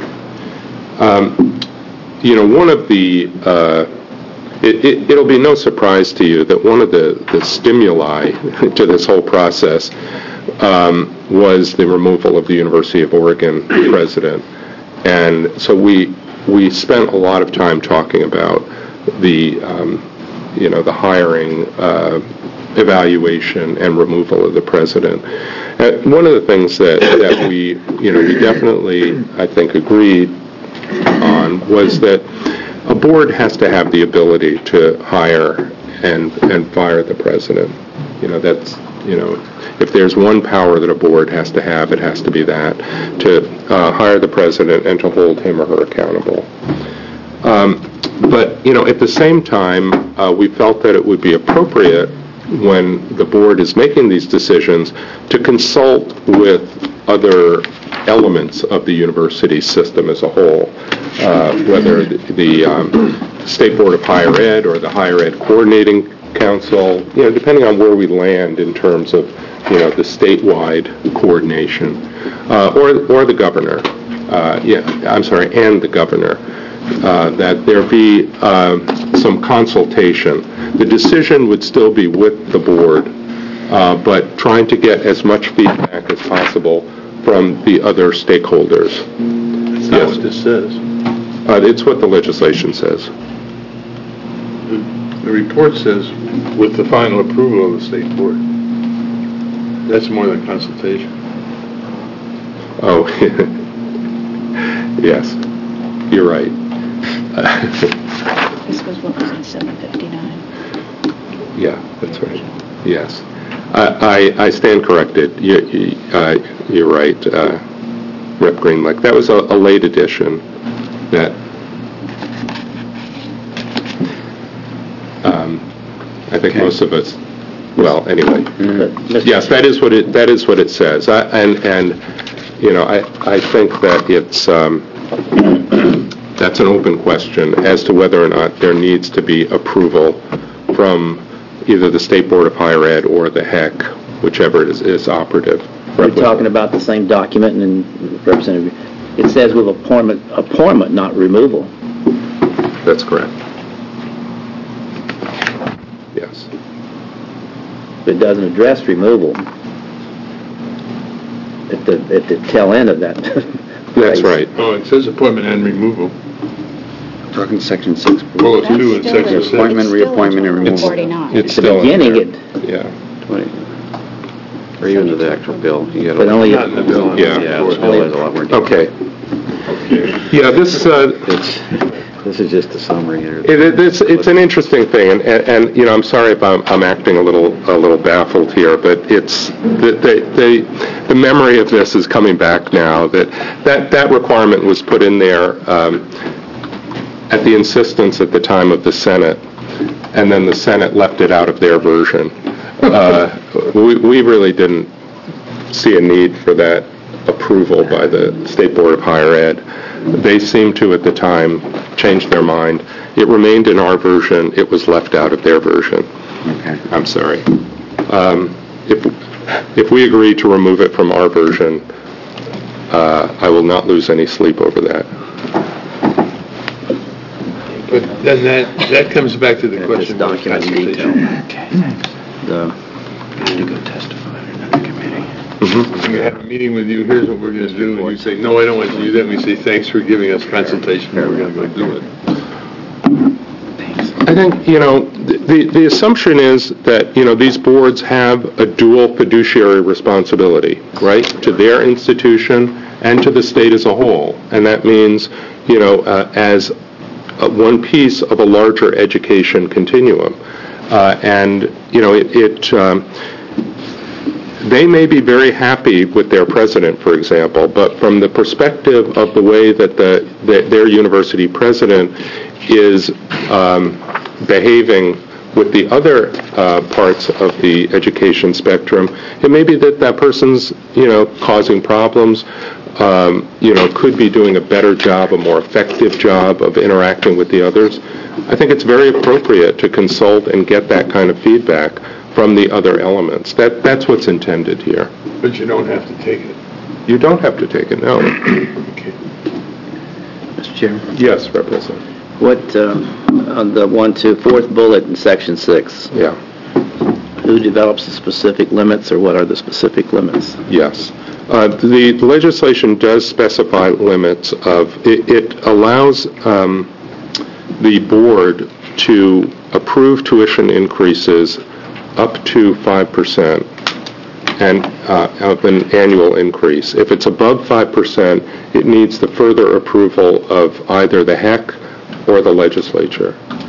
Um, you know, one of the uh, It, it, it'll be no surprise to you that one of the, the stimuli to this whole process um, was the removal of the University of Oregon president. And so we we spent a lot of time talking about the, um, you know, the hiring, uh, evaluation, and removal of the president. Uh, one of the things that, that we, you know, we definitely, I think, agreed on was that a board has to have the ability to hire and and fire the president. You know, that's, you know, if there's one power that a board has to have, it has to be that, to uh, hire the president and to hold him or her accountable. Um, but, you know, at the same time, uh, we felt that it would be appropriate when the board is making these decisions to consult with other elements of the university system as a whole, uh, whether the, the um, State Board of Higher Ed or the Higher Ed Coordinating Council, you know, depending on where we land in terms of, you know, the statewide coordination, uh, or or the governor, uh, yeah, I'm sorry, and the governor, uh, that there be uh, some consultation. The decision would still be with the board, uh, but trying to get as much feedback as possible from the other stakeholders. That's not what this says. Uh, it's what the legislation says. The, the report says with the final approval of the state board. That's more than consultation. Oh, yes, you're right. This was what was in seven fifty-nine. Yeah, that's right. Yes. I, I, I stand corrected. You, you, uh, you're right, uh, Representative Greenlick. That was a, a late addition that um, I think most of us, well, anyway. Mm-hmm. Yes, that is what it, that is what it says. I, and, and, you know, I, I think that it's, um, that's an open question as to whether or not there needs to be approval from either the State Board of Higher Ed or the H E C, whichever is, is operative. We're talking about the same document, and Representative, it says with appointment, appointment, not removal. That's correct. Yes. It doesn't address removal at the, at the tail end of that. That's right. Oh, it says appointment and removal. Talking section six. Well, it's two in That's section still six. Appointment, reappointment, and removal. forty-nine. It's At the still in beginning, there. it, Yeah. twenty Or even to the actual bill. You gotta but only, Not in the bill. Yeah. Yeah, the bill has a lot more detail. Okay. Yeah, this, uh, It's, this is just a summary here. It, it- it's, it's an interesting thing, and, and, and, you know, I'm sorry if I'm, I'm acting a little, a little baffled here, but it's, the, the, the the memory of this is coming back now, that, that, that requirement was put in there, um, at the insistence at the time of the Senate, and then the Senate left it out of their version. Uh, we, we really didn't see a need for that approval by the State Board of Higher Ed. They seemed to, at the time, change their mind. It remained in our version. It was left out of their version. Okay. I'm sorry. Um, if, if we agree to remove it from our version, uh, I will not lose any sleep over that. But then that, that comes back to the That question is about document consultation. The, To go testify at another committee. We have a meeting with you, here's what we're going to do, and you say, no, I don't want you to do that, we say, thanks for giving us consultation, we're going to go do it. I think, you know, th- the, the assumption is that, you know, these boards have a dual fiduciary responsibility, right, to their institution and to the state as a whole. And that means, you know, uh, as uh, one piece of a larger education continuum. Uh, and, you know, it, it um, they may be very happy with their president, for example, but from the perspective of the way that the, the their university president is um, behaving with the other uh, parts of the education spectrum, it may be that that person's, you know, causing problems, um, you know, could be doing a better job, a more effective job of interacting with the others. I think it's very appropriate to consult and get that kind of feedback from the other elements. That That's what's intended here. But you don't have to take it. You don't have to take it, no. Okay. Mister Chair, Yes, Representative. what, um, on the one, two, fourth bullet in section six, Yeah, who develops the specific limits, or what are the specific limits? yes. Uh, The legislation does specify limits of, it, it allows um, the board to approve tuition increases up to five percent and uh, of an annual increase. If it's above five percent, it needs the further approval of either the H E C or the legislature.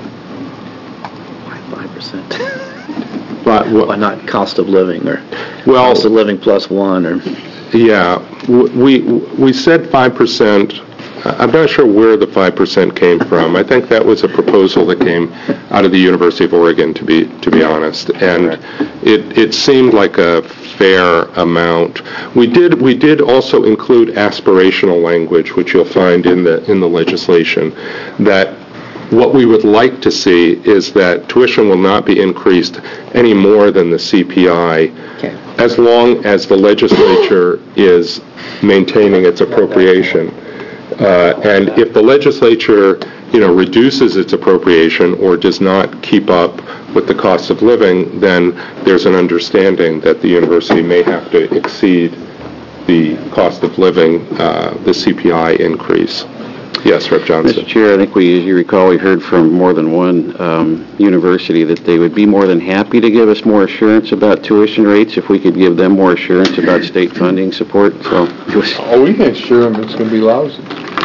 Why five percent? But, Why not cost of living, or well, cost of living plus one, or? yeah, w- we we said five percent. I'm not sure where the five percent came from. I think that was a proposal that came out of the University of Oregon, to be to be honest, and it it seemed like a fair amount. We did we did also include aspirational language, which you'll find in the in the legislation, that what we would like to see is that tuition will not be increased any more than the C P I, Okay. as long as the legislature is maintaining its appropriation. Uh, and if the legislature, you know, reduces its appropriation or does not keep up with the cost of living, then there's an understanding that the university may have to exceed the cost of living, uh, the C P I increase. Yes, Representative Johnson. Mister Chair, I think we, as you recall, we heard from more than one um, university that they would be more than happy to give us more assurance about tuition rates if we could give them more assurance about state funding support. So, it was, Oh, we can assure them it's going to be lousy.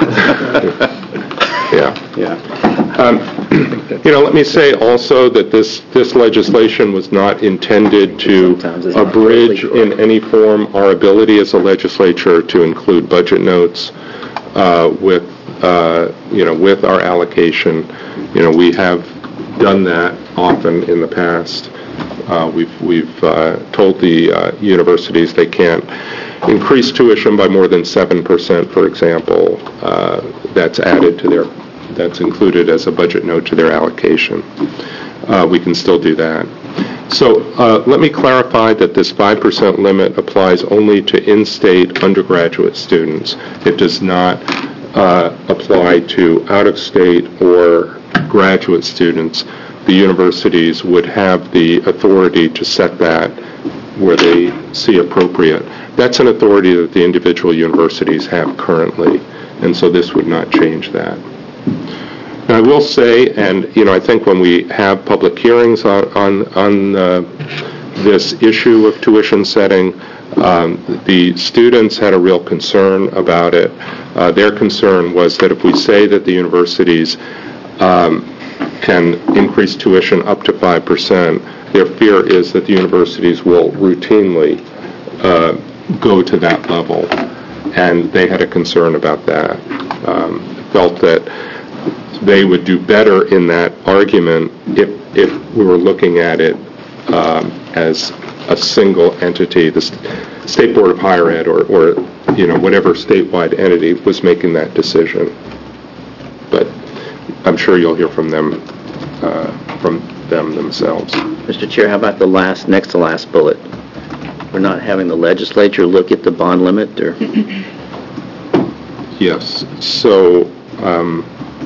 Yeah. yeah. Um, You know, let me say also that this, this legislation was not intended to Sometimes it's not abridge totally in any form our ability as a legislature to include budget notes uh, with, uh, you know, with our allocation. You know, we have done that often in the past. Uh, We've, we've uh, told the uh, universities they can't increase tuition by more than seven percent, for example. Uh, That's added to their, that's included as a budget note to their allocation. Uh, We can still do that. So uh, let me clarify that this five percent limit applies only to in-state undergraduate students. It does not uh, apply to out-of-state or graduate students. The universities would have the authority to set that where they see appropriate. That's an authority that the individual universities have currently, and so this would not change that. Now, I will say, and you know, I think when we have public hearings on on, on uh, this issue of tuition setting, um, the students had a real concern about it. Uh, their concern was that if we say that the universities um, can increase tuition up to five percent, their fear is that the universities will routinely uh, go to that level, and they had a concern about that. Um, felt that they would do better in that argument if if we were looking at it um, as a single entity, the St- State Board of Higher Ed, or, or you know, whatever statewide entity was making that decision. But I'm sure you'll hear from them, uh, from them themselves. Mister Chair, how about the last, next to last bullet? We're not having the legislature look at the bond limit, or? Yes. So, um,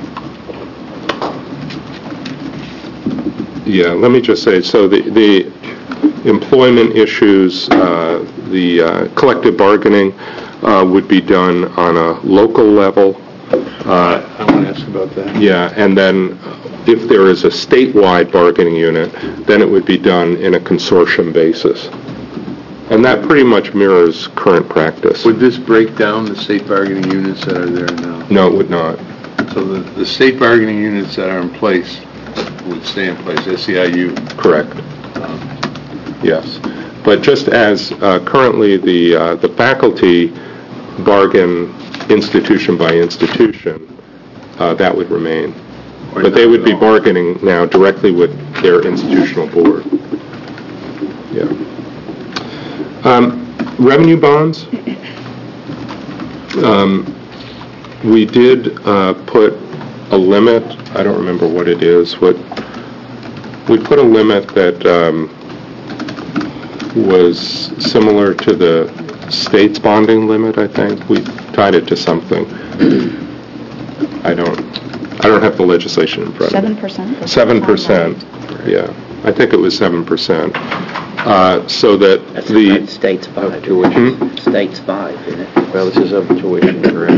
yeah, let me just say, so the, the employment issues, uh, the uh, collective bargaining uh, would be done on a local level. Uh, I want to ask about that. Yeah, and then if there is a statewide bargaining unit, then it would be done in a consortium basis. And that pretty much mirrors current practice. Would this break down the state bargaining units that are there now? No, it would not. So the, the state bargaining units that are in place would stay in place, S E I U? Correct. Yes. But just as uh, currently the, uh, the faculty bargain institution by institution, uh, that would remain. But they would be bargaining now directly with their institutional board. Yeah. Um, revenue bonds. Um, we did uh, put a limit. I don't remember what it is. What we put a limit that um, was similar to the state's bonding limit. I think we tied it to something. I don't. I don't have the legislation in front of me. Seven percent? Seven percent, yeah. I think it was seven percent. Uh, so that That's the... right, state's five. Hmm? State's five, isn't it? Well, this is a tuition, correct?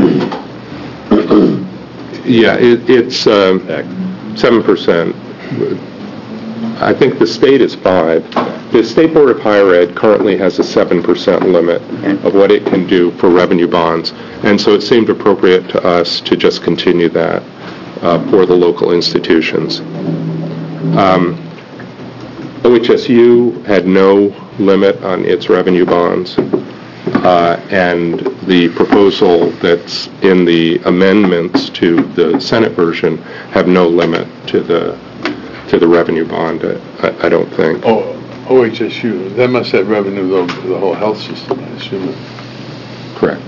Yeah, it, it's um, seven percent. I think the state is five. The State Board of Higher Ed currently has a seven percent limit of what it can do for revenue bonds. And so it seemed appropriate to us to just continue that uh, for the local institutions. Um, O H S U had no limit on its revenue bonds. Uh, and the proposal that's in the amendments to the Senate version have no limit to the to the revenue bond, I, I don't think. Oh, O H S U, that must have revenue though for the whole health system, I assume. Correct.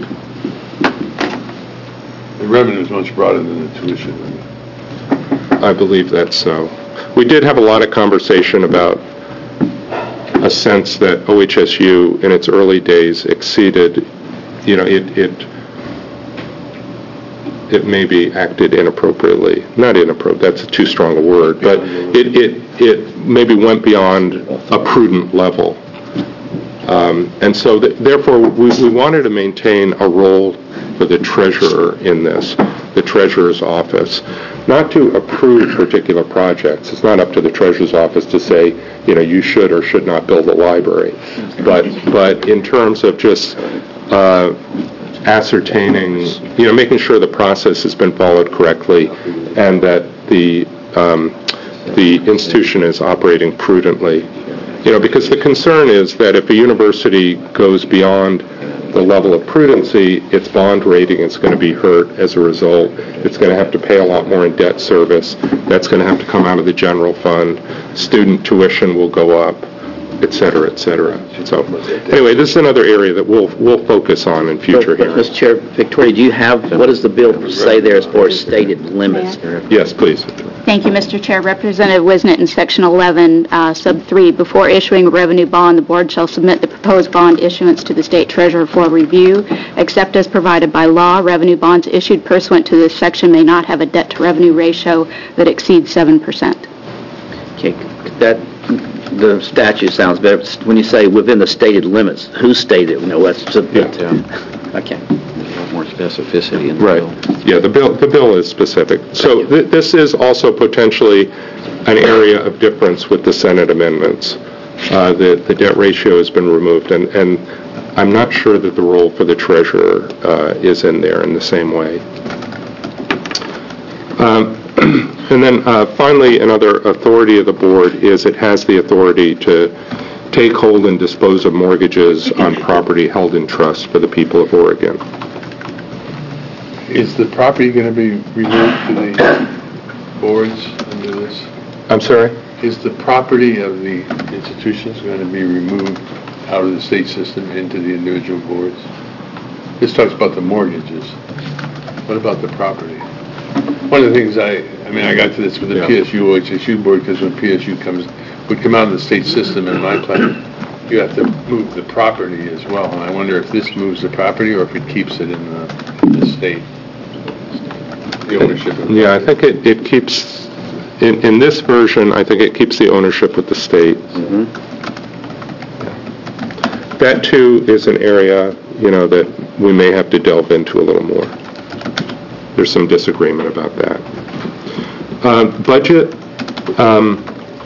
The revenue is much broader than the tuition. I believe that's so. We did have a lot of conversation about a sense that O H S U in its early days exceeded, you know, it it it maybe acted inappropriately. Not inappropriate, that's too strong a word, but it it, it maybe went beyond a prudent level. Um, and so, th- therefore, we, we wanted to maintain a role for the treasurer in this, the treasurer's office, not to approve particular projects. It's not up to the treasurer's office to say, you know, you should or should not build a library. But, but in terms of just uh, ascertaining, you know, making sure the process has been followed correctly and that the um, the institution is operating prudently. You know, because the concern is that if a university goes beyond the level of prudency, its bond rating is going to be hurt as a result. It's going to have to pay a lot more in debt service. That's going to have to come out of the general fund. Student tuition will go up, et cetera, et cetera. So, anyway, this is another area that we'll we'll focus on in future But, but, hearings. Mister Chair, Victoria, do you have, what does the bill say there as far as stated limits? Yes, please. Thank you, Mister Chair. Representative Wisnett in Section eleven, uh, Sub three, before issuing a revenue bond, the board shall submit the proposed bond issuance to the state treasurer for review. Except as provided by law, revenue bonds issued pursuant to this section may not have a debt-to-revenue ratio that exceeds seven percent. Okay, that, the statute sounds better. When you say within the stated limits, who stated? No, that's, Yeah. okay. More specificity in the Right. bill. Yeah, the bill, the bill is specific. So th- this is also potentially an area of difference with the Senate amendments. Uh, the, the debt ratio has been removed, and, and I'm not sure that the role for the treasurer uh, is in there in the same way. Um, and then uh, finally, another authority of the board is it has the authority to take, hold, and dispose of mortgages on property held in trust for the people of Oregon. Is the property going to be removed to the boards under this? I'm sorry? Is the property of the institutions going to be removed out of the state system into the individual boards? This talks about the mortgages. What about the property? One of the things I, I mean, I got to this with the Yeah. P S U, O H S U board, because when P S U comes, would come out of the state system in my plan, you have to move the property as well. And I wonder if this moves the property or if it keeps it in the, the state, the ownership of it. Yeah, I think it, it keeps, in, in this version, I think it keeps the ownership with the state. Mm-hmm. That, too, is an area, you know, that we may have to delve into a little more. there's some disagreement about that. Uh, budget. Um,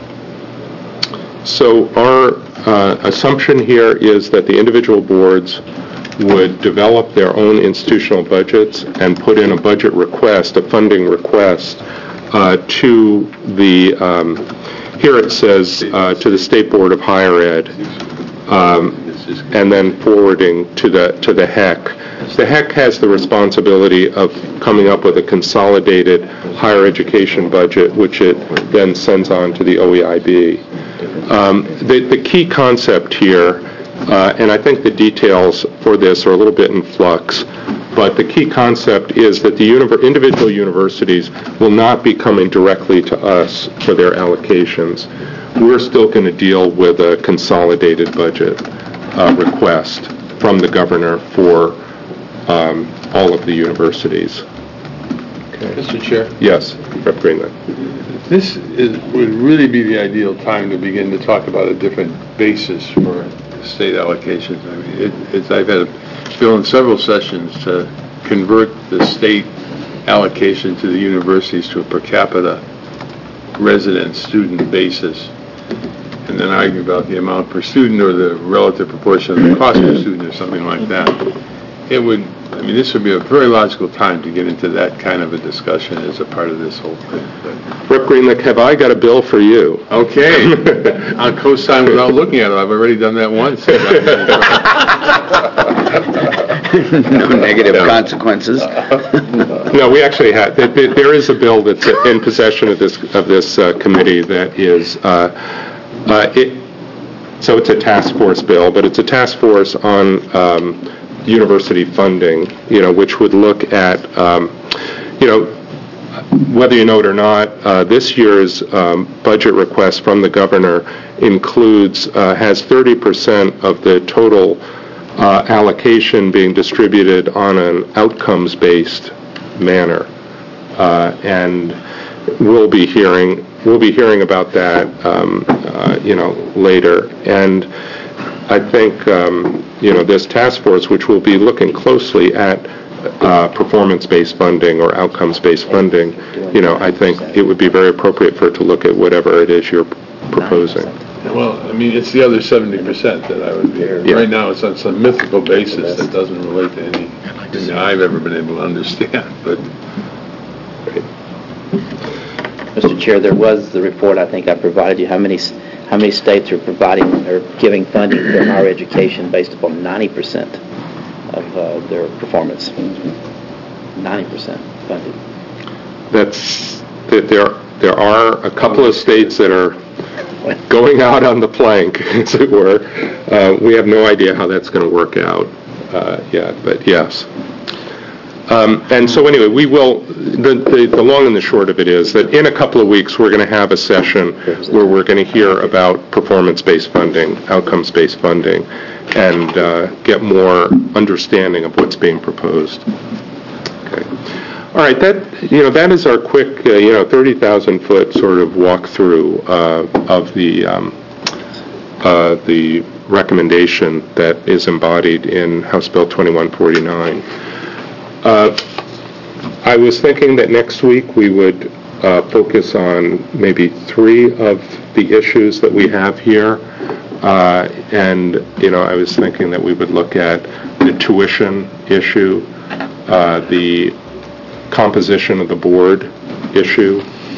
so our uh, assumption here is that the individual boards would develop their own institutional budgets and put in a budget request, a funding request, uh, to the, um, here it says, uh, to the State Board of Higher Ed, um, and then forwarding to the, to the H E C. The H E C has the responsibility of coming up with a consolidated higher education budget, which it then sends on to the O E I B. Um, the, the key concept here, uh, and I think the details for this are a little bit in flux, but the key concept is that the univer- individual universities will not be coming directly to us for their allocations. We're still going to deal with a consolidated budget uh, request from the governor for um, all of the universities. Okay. Mister Chair? Yes, Representative Greenland. This is, would really be the ideal time to begin to talk about a different basis for state allocations. I mean, it, it's, I've had a bill in several sessions to convert the state allocation to the universities to a per capita resident student basis, and then argue about the amount per student or the relative proportion of the cost per student or something like that. It would, I mean, this would be a very logical time to get into that kind of a discussion as a part of this whole thing. But, Representative Greenland, have I got a bill for you? okay, I'll co-sign without looking at it. I've already done that once. No negative consequences. No, we actually had, there- there is a bill that's in possession of this, of this uh, committee that is, uh, uh, it, so it's a task force bill, but it's a task force on um, university funding, you know, which would look at, um, you know, whether you know it or not, uh, this year's um, budget request from the governor includes, uh, has thirty percent of the total uh, allocation being distributed on an outcomes-based manner. Uh, and we'll be hearing, we'll be hearing about that, um, uh, you know, later. And I think, um, you know, this task force, which will be looking closely at uh, performance-based funding or outcomes-based funding, you know, I think it would be very appropriate for it to look at whatever it is you're proposing. Well, I mean, it's the other seventy percent that I would be hearing. Yeah. Right now, it's on some mythical basis that doesn't relate to anything that I've ever been able to understand, but Mister Chair, there was the report I think I provided you, how many, how many states are providing, or giving funding for higher education based upon ninety percent of uh, their performance. ninety percent funded. That's, that there, there are a couple of states that are going out on the plank, as it were. Uh, we have no idea how that's going to work out uh, yet, but yes. Um, and so anyway, we will, the, the, the long and the short of it is that in a couple of weeks, we're going to have a session where we're going to hear about performance-based funding, outcomes-based funding, and uh, get more understanding of what's being proposed. Okay. All right, that, you know, that is our quick, uh, you know, thirty thousand foot sort of walkthrough uh, of the, um, uh, the recommendation that is embodied in House Bill twenty-one forty-nine. Uh, I was thinking that next week we would uh, focus on maybe three of the issues that we have here. Uh, and, you know, I was thinking that we would look at the tuition issue, uh, the composition of the board issue.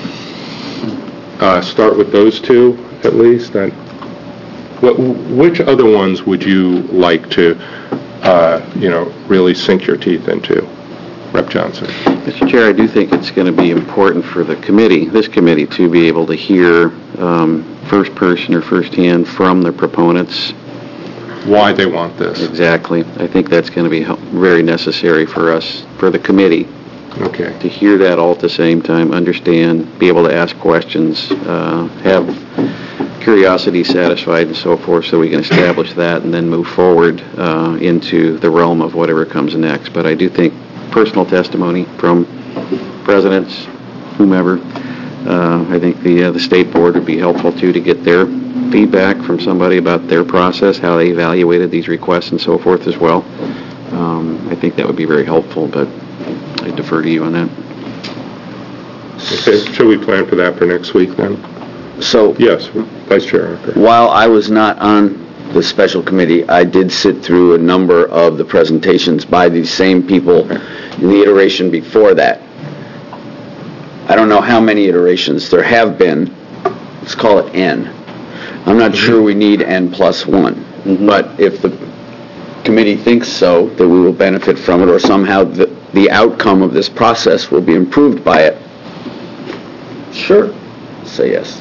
Uh, start with those two, at least. And what, which other ones would you like to, uh, you know, really sink your teeth into? Representative Johnson. Mister Chair, I do think it's going to be important for the committee, this committee, to be able to hear um, first person or first hand from the proponents. Why they want this. Exactly. I think that's going to be hel- very necessary for us, for the committee, Okay. to hear that all at the same time, understand, be able to ask questions, uh, have curiosity satisfied and so forth, so we can establish that and then move forward uh, into the realm of whatever comes next. But I do think personal testimony from presidents, whomever, uh, I think the uh, the state board would be helpful too, to get their feedback from somebody about their process, how they evaluated these requests and so forth as well. Um, I think that would be very helpful, but I defer to you on that. Okay, shall we plan for that for next week then? So, Yes, Vice Chair Harker. while I was not on the special committee, I did sit through a number of the presentations by these same people in the iteration before that. I don't know how many iterations there have been. Let's call it N. I'm not sure we need N plus one, but if the committee thinks so, that we will benefit from it, or somehow the, the outcome of this process will be improved by it, sure, say yes.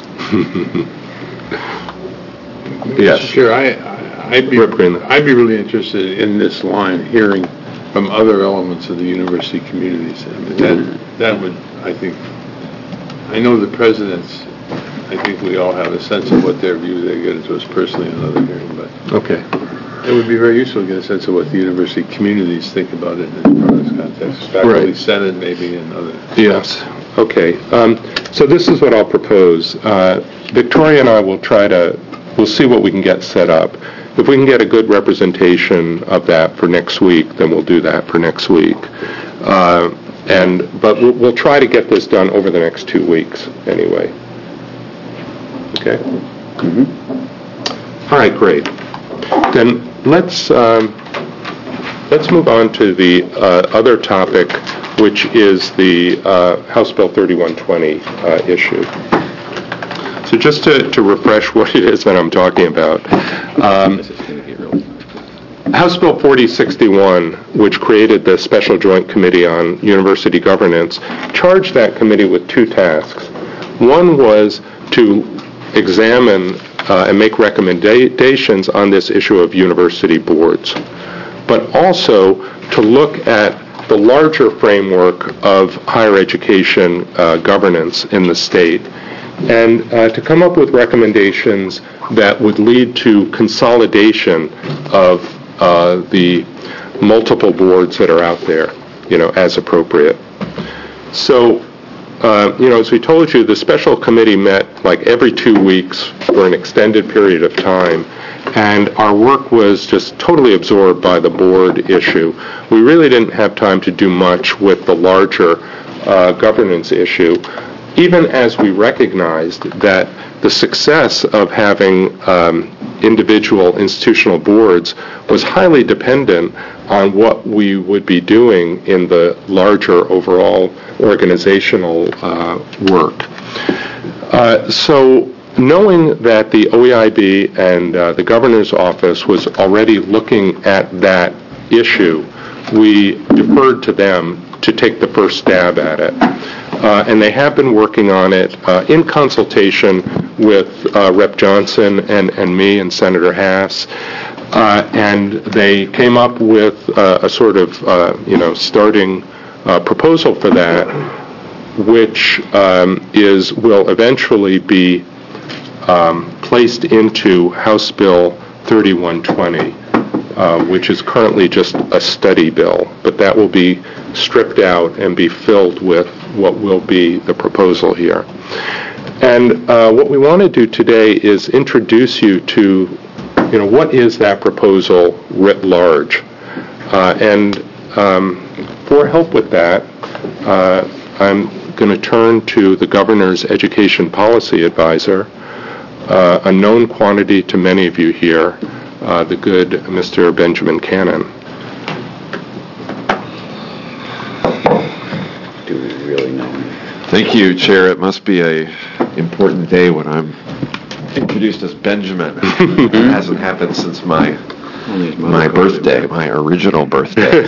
Yes. Sure, I, I'd be, Rep Greenlee. I'd be really interested in this line, hearing from other elements of the university communities. I mean, that, that would, I think, I know the presidents, I think we all have a sense of what their view, they get into us personally in another hearing, but Okay. it would be very useful to get a sense of what the university communities think about it in part of this context. Faculty, Right. Senate, maybe, and other. Yes, okay. Um, So this is what I'll propose. Uh, Victoria and I will try to, we'll see what we can get set up. If we can get a good representation of that for next week, then we'll do that for next week. Uh, And, but we'll, we'll try to get this done over the next two weeks, anyway. Okay? All right, great. Then let's, um, let's move on to the uh, other topic, which is the uh, House Bill thirty-one twenty uh, issue. So just to, to refresh what it is that I'm talking about, um, House Bill forty sixty-one, which created the Special Joint Committee on University Governance, charged that committee with two tasks. One was to examine uh, and make recommendations on this issue of university boards, but also to look at the larger framework of higher education uh, governance in the state, and uh, to come up with recommendations that would lead to consolidation of uh, the multiple boards that are out there, you know, as appropriate. So, uh, you know, as we told you, the special committee met like every two weeks for an extended period of time, and our work was just totally absorbed by the board issue. We really didn't have time to do much with the larger uh, governance issue, even as we recognized that the success of having um, individual institutional boards was highly dependent on what we would be doing in the larger overall organizational uh, work. Uh, so knowing that the O E I B and uh, the governor's office was already looking at that issue, we deferred to them to take the first stab at it. Uh, and they have been working on it uh, in consultation with uh, Representative Johnson and, and me and Senator Haas. Uh, and they came up with uh, a sort of, uh, you know, starting uh, proposal for that, which um, is, will eventually be um, placed into House Bill thirty-one twenty, uh, which is currently just a study bill, but that will be stripped out and be filled with what will be the proposal here. And uh, what we want to do today is introduce you to, you know, what is that proposal writ large? Uh, and um, for help with that, uh, I'm going to turn to the governor's education policy advisor, uh, a known quantity to many of you here, uh, the good Mister Benjamin Cannon. Do we really know? Thank you, Chair. It must be a important day when I'm introduced as Benjamin. It hasn't happened since my my birthday, my original birthday.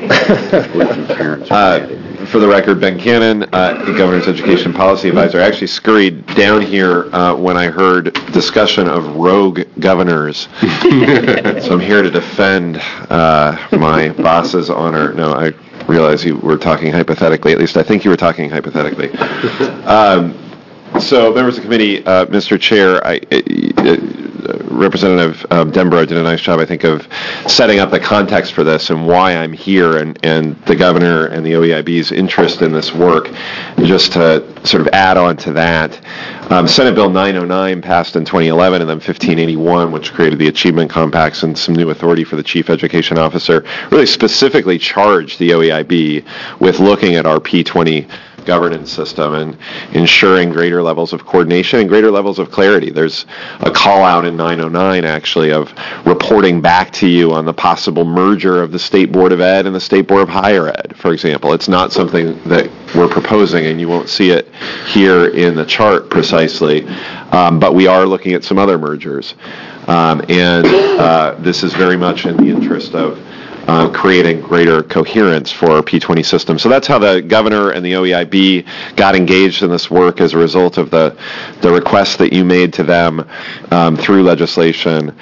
uh, for the record, Ben Cannon, uh, the Governor's Education Policy Advisor. I actually scurried down here uh, when I heard discussion of rogue governors. So I'm here to defend uh, my boss's honor. No, I realize you were talking hypothetically. At least I think you were talking hypothetically. Um, So, members of the committee, uh, Mister Chair, I, uh, Representative um, Denbrough did a nice job, I think, of setting up the context for this and why I'm here, and, and the governor and the O E I B's interest in this work. Just to sort of add on to that, um, Senate Bill nine oh nine passed in twenty eleven, and then fifteen eighty-one, which created the Achievement Compacts and some new authority for the Chief Education Officer, really specifically charged the O E I B with looking at our P twenty governance system and ensuring greater levels of coordination and greater levels of clarity. There's a call out in nine oh nine, actually, of reporting back to you on the possible merger of the State Board of Ed and the State Board of Higher Ed, for example. It's not something that we're proposing, and you won't see it here in the chart precisely, um, but we are looking at some other mergers. Um, and uh, this is very much in the interest of Uh, creating greater coherence for our P twenty system. So that's how the governor and the O E I B got engaged in this work as a result of the, the request that you made to them um, through legislation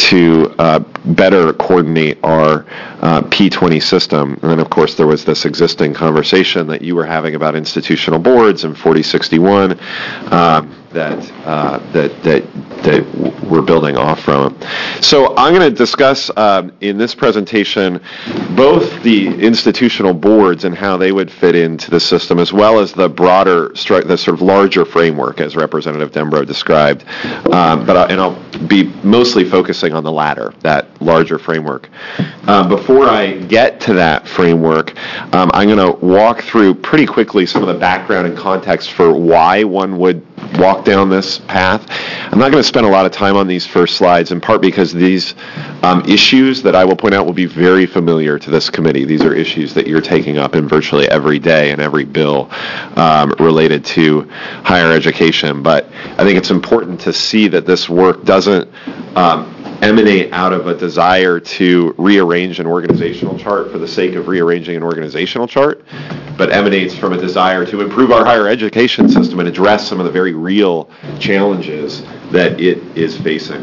to uh, better coordinate our uh, P twenty system. And then, of course, there was this existing conversation that you were having about institutional boards in forty sixty-one um, that, uh, that, that, that we're building off from. So I'm going to discuss um, in this presentation both the institutional boards and how they would fit into the system, as well as the broader, the sort of larger framework as Representative Denbrough described. Um, but I, and I'll be mostly focusing on the latter, that larger framework. Um, before I get to that framework, um, I'm going to walk through pretty quickly some of the background and context for why one would walk down this path. I'm not going to spend a lot of time on these first slides, in part because these um, issues that I will point out will be very familiar to this committee. These are issues that you're taking up in virtually every day and every bill um, related to higher education. But I think it's important to see that this work doesn't um, emanate out of a desire to rearrange an organizational chart for the sake of rearranging an organizational chart, but emanates from a desire to improve our higher education system and address some of the very real challenges that it is facing.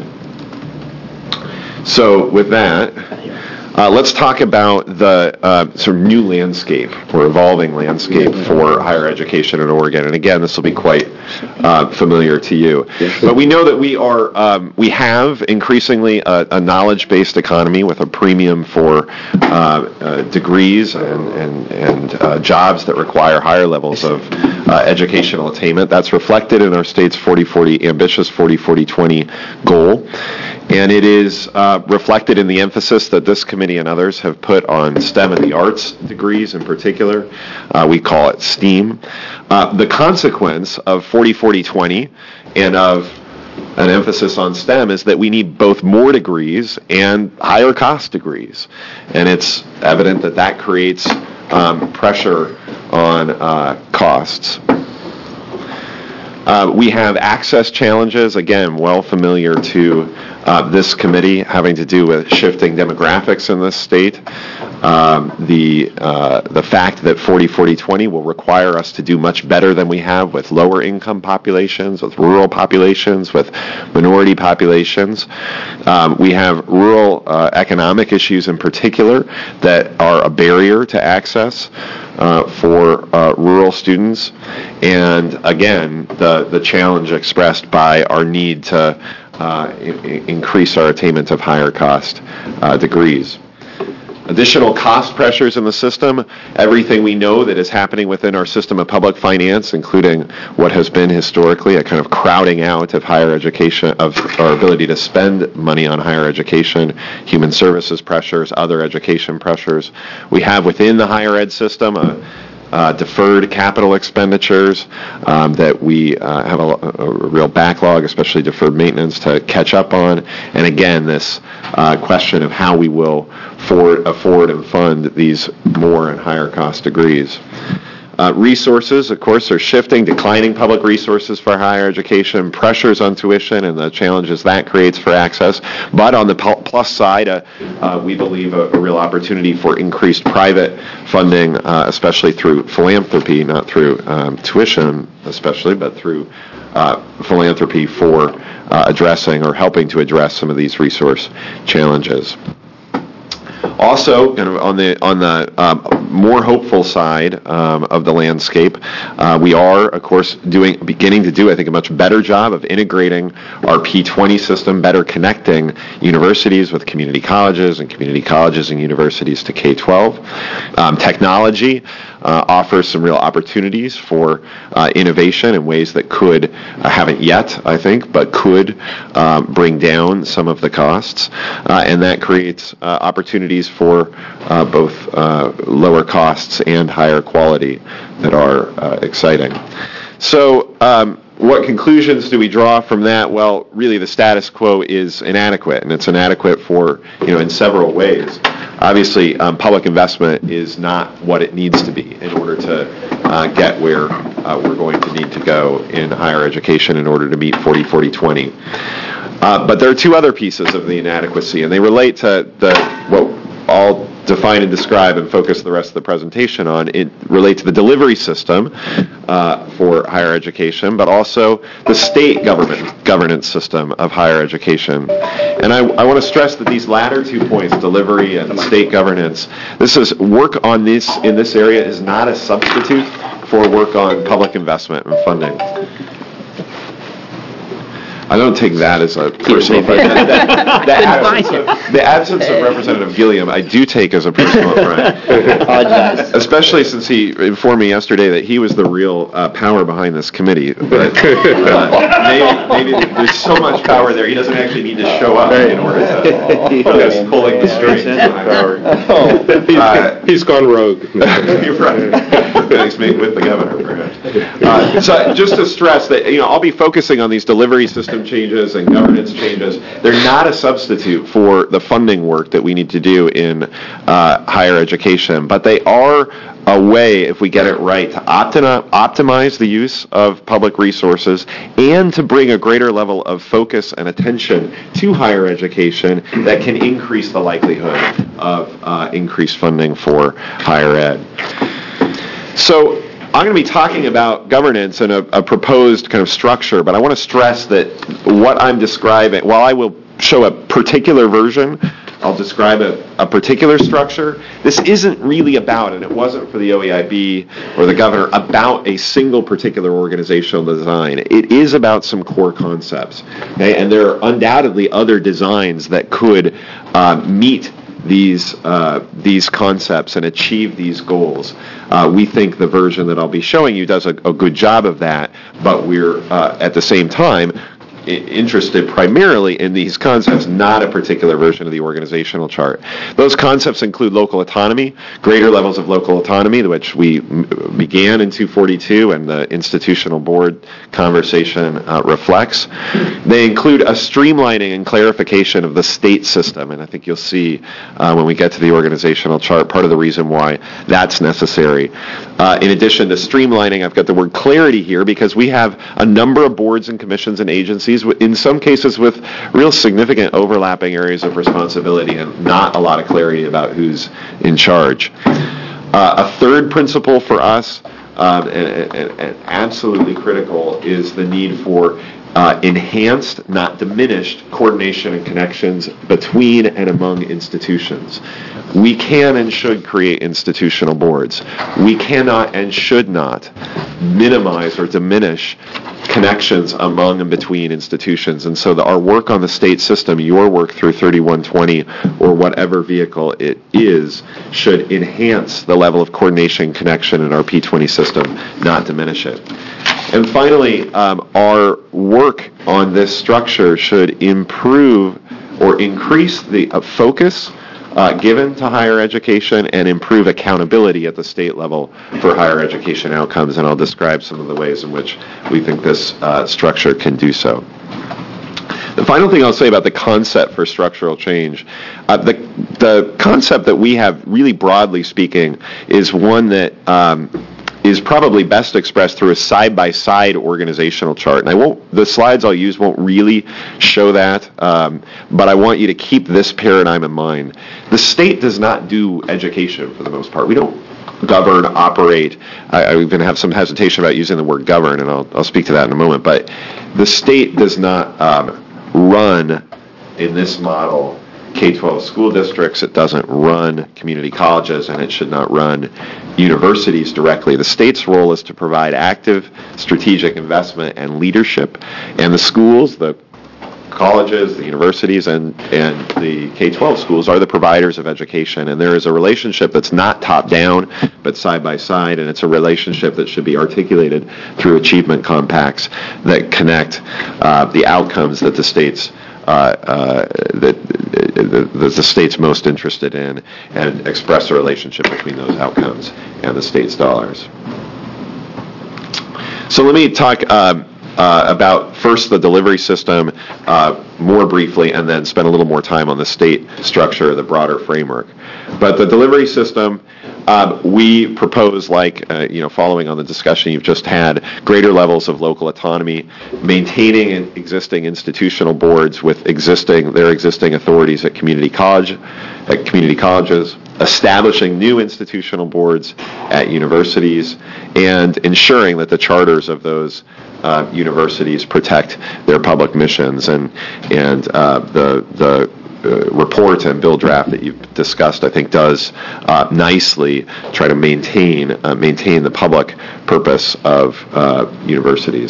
So with that, uh, let's talk about the uh, sort of new landscape or evolving landscape for higher education in Oregon. And again, this will be quite uh, familiar to you. But we know that we are, um, we have increasingly a, a knowledge-based economy with a premium for uh, uh, degrees and, and, and uh, jobs that require higher levels of uh, educational attainment. That's reflected in our state's forty forty, ambitious forty forty twenty goal. And it is uh, reflected in the emphasis that this committee and others have put on STEM and the arts degrees in particular. Uh, we call it STEAM. Uh, the consequence of forty forty twenty and of an emphasis on STEM is that we need both more degrees and higher cost degrees. And it's evident that that creates um, pressure on uh, costs. Uh, we have access challenges, again, well familiar to uh, this committee, having to do with shifting demographics in this state. Um, the uh, the fact that forty forty twenty will require us to do much better than we have with lower income populations, with rural populations, with minority populations. Um, we have rural uh, economic issues in particular that are a barrier to access uh, for uh, rural students. And again, the, the challenge expressed by our need to uh, I- increase our attainment of higher cost uh, degrees. Additional cost pressures in the system, everything we know that is happening within our system of public finance, including what has been historically a kind of crowding out of higher education, of our ability to spend money on higher education, human services pressures, other education pressures. We have within the higher ed system a Uh, deferred capital expenditures um, that we uh, have a, a real backlog, especially deferred maintenance, to catch up on. And again, this uh, question of how we will for, afford and fund these more and higher cost degrees. Uh, resources, of course, are shifting, declining public resources for higher education, pressures on tuition and the challenges that creates for access. But on the plus side, uh, uh, we believe a, a real opportunity for increased private funding, uh, especially through philanthropy, not through um, tuition especially, but through uh, philanthropy for uh, addressing or helping to address some of these resource challenges. Also, kind of on the on the um, more hopeful side um, of the landscape, uh, we are, of course, doing beginning to do, I think, a much better job of integrating our P twenty system, better connecting universities with community colleges and community colleges and universities to K twelve. Um, technology uh, offers some real opportunities for uh, innovation in ways that could, uh, haven't yet, I think, but could um, bring down some of the costs. Uh, and that creates uh, opportunities for uh, both uh, lower costs and higher quality that are uh, exciting. So, um, what conclusions do we draw from that? Well, really the status quo is inadequate, and it's inadequate for, you know, in several ways. Obviously, um, public investment is not what it needs to be in order to uh, get where uh, we're going to need to go in higher education in order to meet forty forty twenty. Uh, but there are two other pieces of the inadequacy, and they relate to the what I'll define and describe and focus the rest of the presentation on. It relates to the delivery system uh, for higher education, but also the state government governance system of higher education. And I, I want to stress that these latter two points, delivery and state governance, this is work on this in this area is not a substitute for work on public investment and funding. I don't take that as a personal affront. The, the, absence of, the absence of Representative Gilliam, I do take as a personal affront. Especially since he informed me yesterday that he was the real uh, power behind this committee. But uh, maybe, maybe there's so much power there, he doesn't actually need to show up in order to just pulling the strings. Uh, He's gone rogue. You're right. Thanks, mate, with the governor, perhaps. Uh, so just to stress that, you know, I'll be focusing on these delivery system changes and governance changes. They're not a substitute for the funding work that we need to do in uh, higher education, but they are a way, if we get it right, to optimi- optimize the use of public resources and to bring a greater level of focus and attention to higher education that can increase the likelihood of uh, increased funding for higher ed. So I'm going to be talking about governance and a, a proposed kind of structure, but I want to stress that what I'm describing, while I will show a particular version, I'll describe a, a particular structure, this isn't really about, and it wasn't for the O E I B or the governor, about a single particular organizational design. It is about some core concepts, okay? And there are undoubtedly other designs that could uh, meet these uh, these concepts and achieve these goals. Uh, we think the version that I'll be showing you does a, a good job of that, but we're uh, at the same time interested primarily in these concepts, not a particular version of the organizational chart. Those concepts include local autonomy, greater levels of local autonomy, which we m- began in two forty-two and the institutional board conversation uh, reflects. They include a streamlining and clarification of the state system, and I think you'll see uh, when we get to the organizational chart part of the reason why that's necessary. Uh, in addition to streamlining, I've got the word clarity here because we have a number of boards and commissions and agencies, in some cases with real significant overlapping areas of responsibility and not a lot of clarity about who's in charge. Uh, a third principle for us, um, and, and, and absolutely critical, is the need for uh, enhanced, not diminished, coordination and connections between and among institutions. We can and should create institutional boards. We cannot and should not minimize or diminish connections among and between institutions. And so the, our work on the state system, your work through thirty-one twenty or whatever vehicle it is, should enhance the level of coordination connection in our P twenty system, not diminish it. And finally, um, our work on this structure should improve or increase the uh, focus Uh, given to higher education and improve accountability at the state level for higher education outcomes, and I'll describe some of the ways in which we think this uh, structure can do so. The final thing I'll say about the concept for structural change, uh, the, the concept that we have, really broadly speaking, is one that um, is probably best expressed through a side-by-side organizational chart. And I won't, the slides I'll use won't really show that, um, but I want you to keep this paradigm in mind. The state does not do education for the most part. We don't govern, operate. I, I even have some hesitation about using the word govern, and I'll, I'll speak to that in a moment. But the state does not um, run, in this model, K twelve school districts. It doesn't run community colleges, and it should not run universities directly. The state's role is to provide active strategic investment and leadership, and the schools, the colleges, the universities, and, and the K twelve schools are the providers of education, and there is a relationship that's not top-down, but side-by-side, and it's a relationship that should be articulated through achievement compacts that connect uh, the outcomes that the state's uh, uh, that, that the state's most interested in, and express a relationship between those outcomes and the state's dollars. So let me talk um, Uh, about first the delivery system uh, more briefly, and then spend a little more time on the state structure, the broader framework. But the delivery system, uh, we propose, like, uh, you know, following on the discussion you've just had, greater levels of local autonomy, maintaining existing institutional boards with existing their existing authorities at community college, at community colleges, establishing new institutional boards at universities, and ensuring that the charters of those uh, universities protect their public missions. And and uh, the the uh, report and bill draft that you've discussed, I think, does uh, nicely try to maintain uh, maintain the public purpose of uh, universities.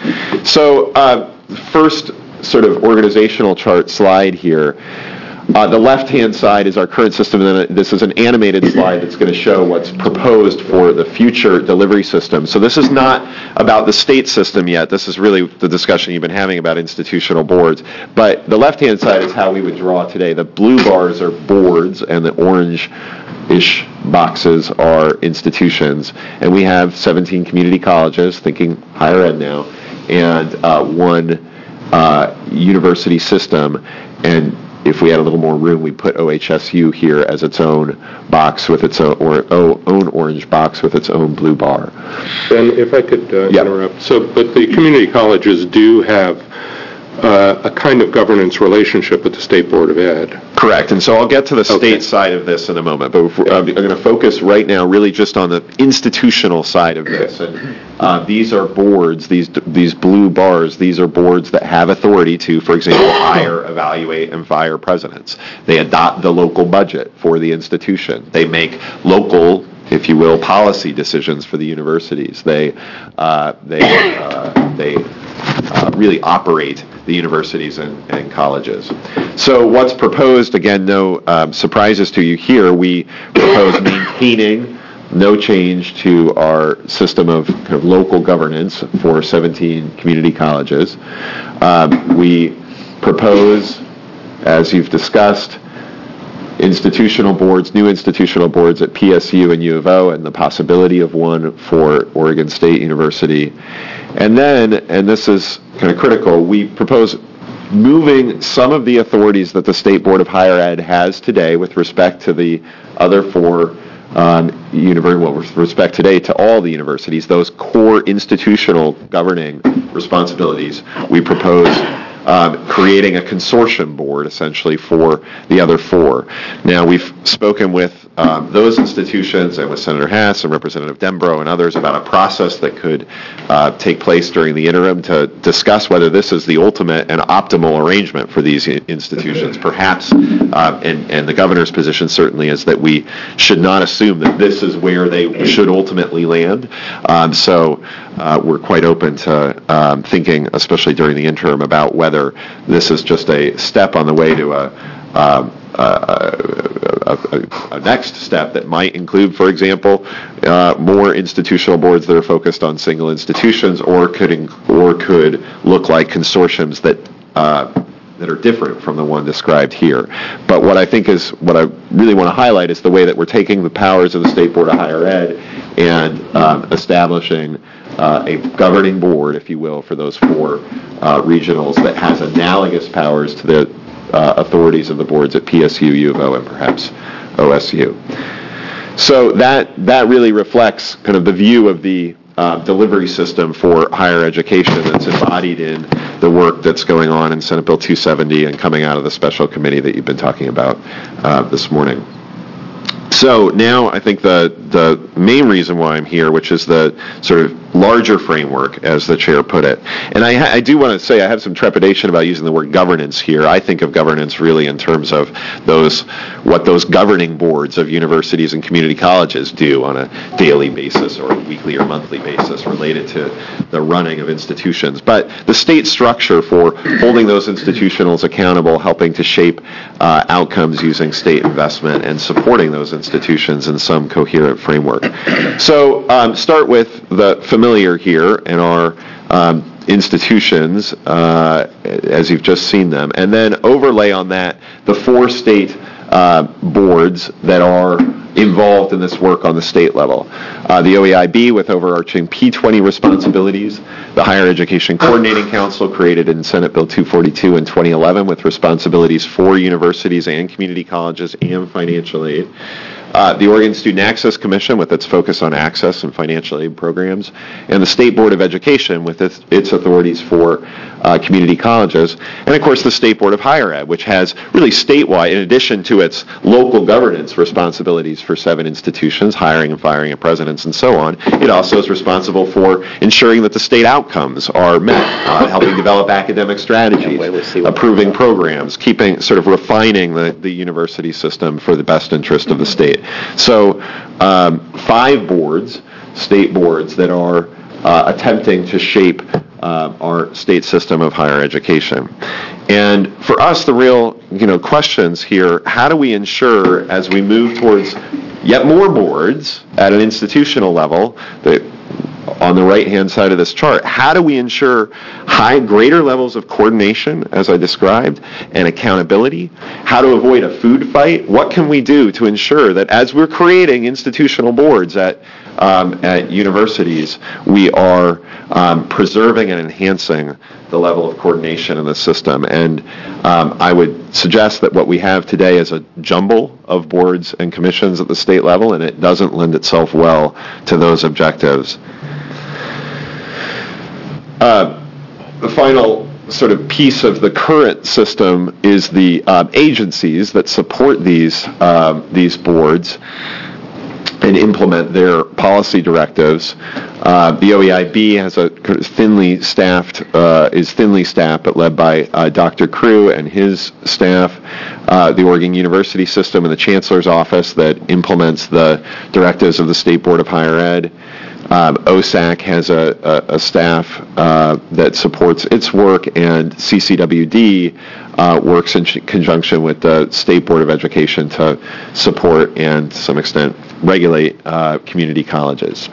So, uh, first sort of organizational chart slide here. Uh, the left-hand side is our current system, and then this is an animated slide that's going to show what's proposed for the future delivery system. So this is not about the state system yet. This is really the discussion you've been having about institutional boards. But the left-hand side is how we would draw today. The blue bars are boards, and the orange-ish boxes are institutions. And we have seventeen community colleges, thinking higher ed now, and uh, one uh, university system. And if we had a little more room, we'd put O H S U here as its own box with its own, or, own orange box with its own blue bar. Ben, if I could uh, Yep. interrupt. So, but the community colleges do have uh, a kind of governance relationship with the State Board of Ed. Correct. And so I'll get to the state Okay. side of this in a moment, but if we're, uh, I'm going to focus right now really just on the institutional side of this. And uh, these are boards, these these blue bars, these are boards that have authority to, for example, hire, evaluate, and fire presidents. They adopt the local budget for the institution. They make local, if you will, policy decisions for the universities. They uh, they uh, they uh, really operate the universities and, and colleges. So what's proposed, again, no um, surprises to you here, we propose maintaining no change to our system of kind of local governance for seventeen community colleges. Um, we propose, as you've discussed, institutional boards, new institutional boards at P S U and U of O, and the possibility of one for Oregon State University. And then, and this is kind of critical, we propose moving some of the authorities that the State Board of Higher Ed has today with respect to the other four um, universities, well, with respect today to all the universities, those core institutional governing responsibilities. We propose Um, creating a consortium board, essentially, for the other four. Now, we've spoken with um, those institutions and with Senator Hass and Representative Denbrough and others about a process that could uh, take place during the interim to discuss whether this is the ultimate and optimal arrangement for these i- institutions. Perhaps, uh, and, and the governor's position certainly is that we should not assume that this is where they should ultimately land. Um, so uh, we're quite open to um, thinking, especially during the interim, about whether this is just a step on the way to a, um, a, a, a, a next step that might include, for example, uh, more institutional boards that are focused on single institutions, or could inc- or could look like consortiums that uh, that are different from the one described here. But what I think is, what I really want to highlight is the way that we're taking the powers of the State Board of Higher Ed and um, establishing uh, a governing board, if you will, for those four uh, regionals that has analogous powers to the uh, authorities of the boards at P S U, U of O, and perhaps O S U. So that that really reflects kind of the view of the uh, delivery system for higher education that's embodied in the work that's going on in Senate Bill two seventy and coming out of the special committee that you've been talking about uh, this morning. So now I think the the main reason why I'm here, which is the sort of larger framework, as the chair put it. And I, I do want to say I have some trepidation about using the word governance here. I think of governance really in terms of those, what those governing boards of universities and community colleges do on a daily basis or a weekly or monthly basis related to the running of institutions. But the state structure for holding those institutionals accountable, helping to shape uh, outcomes using state investment and supporting those institutions in some coherent framework. So um, start with the familiar here in our um, institutions uh, as you've just seen them, and then overlay on that the four state uh, boards that are involved in this work on the state level. Uh, the O E I B with overarching P twenty responsibilities, the Higher Education Coordinating Council created in Senate Bill two forty-two in twenty eleven with responsibilities for universities and community colleges and financial aid. Uh, the Oregon Student Access Commission with its focus on access and financial aid programs, and the State Board of Education with its, its authorities for uh, community colleges, and of course the State Board of Higher Ed, which has really statewide, in addition to its local governance responsibilities for seven institutions, hiring and firing of presidents and so on, it also is responsible for ensuring that the state outcomes are met, uh, helping develop academic strategies, approving programs, keeping, sort of refining the, the university system for the best interest of the state. So um, five boards, state boards, that are uh, attempting to shape uh, our state system of higher education. And for us, the real, you know, questions here, how do we ensure as we move towards yet more boards at an institutional level, that on the right-hand side of this chart, how do we ensure high, greater levels of coordination, as I described, and accountability? How to avoid a food fight? What can we do to ensure that as we're creating institutional boards at um, at universities, we are um, preserving and enhancing the level of coordination in the system? And um, I would suggest that what we have today is a jumble of boards and commissions at the state level, and it doesn't lend itself well to those objectives. Uh, the final sort of piece of the current system is the uh, agencies that support these uh, these boards and implement their policy directives. Uh, the O E I B has a thinly staffed, uh, is thinly staffed, but led by uh, Doctor Crew and his staff. Uh, the Oregon University System and the Chancellor's Office that implements the directives of the State Board of Higher Ed. Um, O S A C has a, a, a staff uh, that supports its work, and C C W D uh, works in conjunction with the State Board of Education to support and, to some extent, regulate uh, community colleges.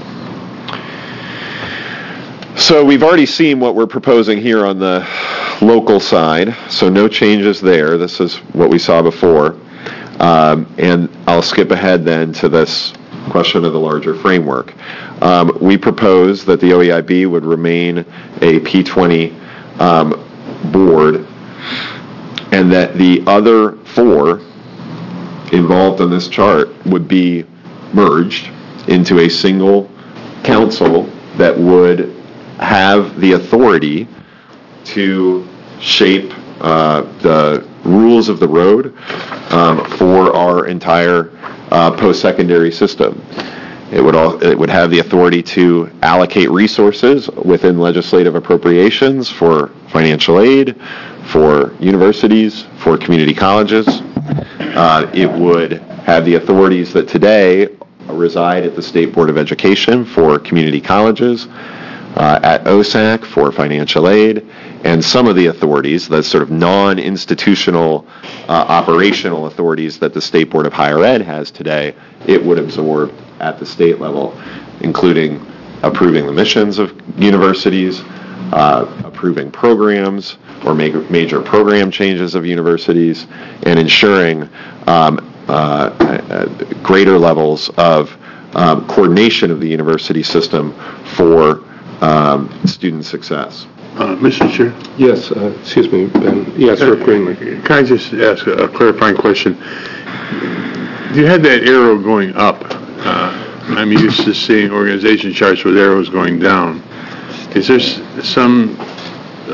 So we've already seen what we're proposing here on the local side, so no changes there. This is what we saw before. Um, and I'll skip ahead then to this question of the larger framework. Um, we propose that the O E I B would remain a P twenty um, board, and that the other four involved in this chart would be merged into a single council that would have the authority to shape uh, the rules of the road um, for our entire uh, post-secondary system. It would all, it would have the authority to allocate resources within legislative appropriations for financial aid, for universities, for community colleges. Uh, it would have the authorities that today reside at the State Board of Education for community colleges, uh, at O S A C for financial aid, and some of the authorities, the sort of non-institutional uh, operational authorities that the State Board of Higher Ed has today, it would absorb at the state level, including approving the missions of universities, uh, approving programs or major, major program changes of universities, and ensuring um, uh, uh, greater levels of um, coordination of the university system for um, student success. Uh, Mister Chair? Yes, uh, excuse me, Ben. Yes, Rick Greenlee. Can I just ask a, a clarifying question? You had that arrow going up. Uh, I'm used to seeing organization charts with arrows going down. Is there s- some uh,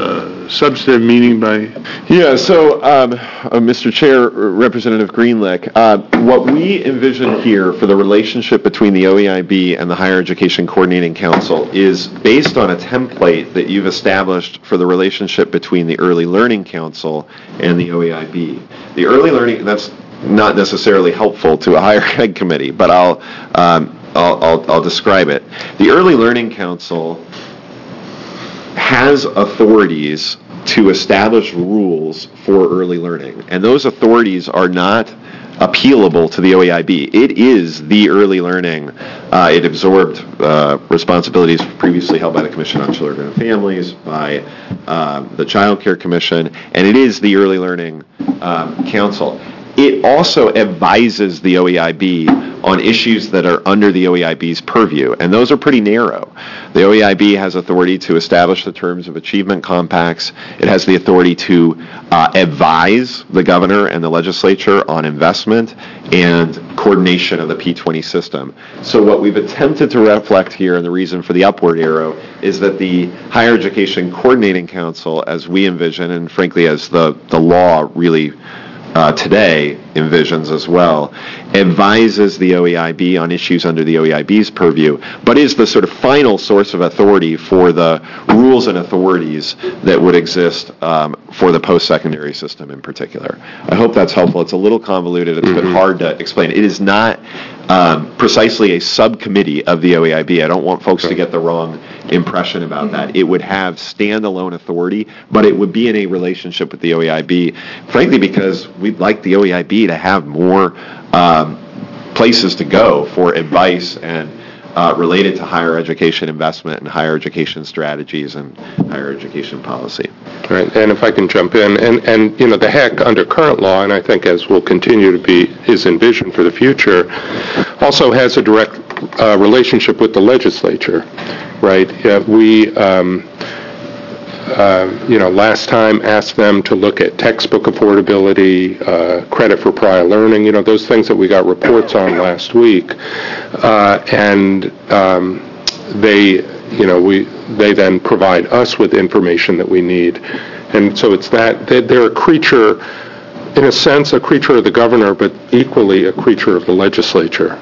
substantive meaning by? Yeah, so, um, uh, Mister Chair, Representative Greenlick, uh, what we envision here for the relationship between the O E I B and the Higher Education Coordinating Council is based on a template that you've established for the relationship between the Early Learning Council and the O E I B. The Early Learning, that's not necessarily helpful to a higher ed committee, but I'll, um, I'll, I'll, I'll describe it. The Early Learning Council has authorities to establish rules for early learning, and those authorities are not appealable to the O E I B. It is the early learning. Uh, it absorbed uh, responsibilities previously held by the Commission on Children and Families, by uh, the Child Care Commission, and it is the Early Learning um, Council. It also advises the O E I B on issues that are under the O E I B's purview, and those are pretty narrow. The O E I B has authority to establish the terms of achievement compacts. It has the authority to uh, advise the governor and the legislature on investment and coordination of the P twenty system. So what we've attempted to reflect here, and the reason for the upward arrow, is that the Higher Education Coordinating Council, as we envision, and frankly as the, the law really Uh, today envisions as well, advises the O E I B on issues under the O E I B's purview, but is the sort of final source of authority for the rules and authorities that would exist um, for the post-secondary system in particular. I hope that's helpful. It's a little convoluted. It's mm-hmm. been hard to explain. It is not um, precisely a subcommittee of the O E I B. I don't want folks to get the wrong impression about that. It would have standalone authority, but it would be in a relationship with the O E I B, frankly, because we'd like the O E I B to have more um, places to go for advice and uh, related to higher education investment and higher education strategies and higher education policy. Right, and if I can jump in, and, and you know, the H E C under current law, and I think as will continue to be is envisioned for the future, also has a direct uh, relationship with the legislature, right? Yeah, we, um, uh, you know, last time asked them to look at textbook affordability, uh, credit for prior learning, you know, those things that we got reports on last week, uh, and um, they, you know, we they then provide us with information that we need. And so it's that, they're a creature, in a sense, a creature of the governor, but equally a creature of the legislature.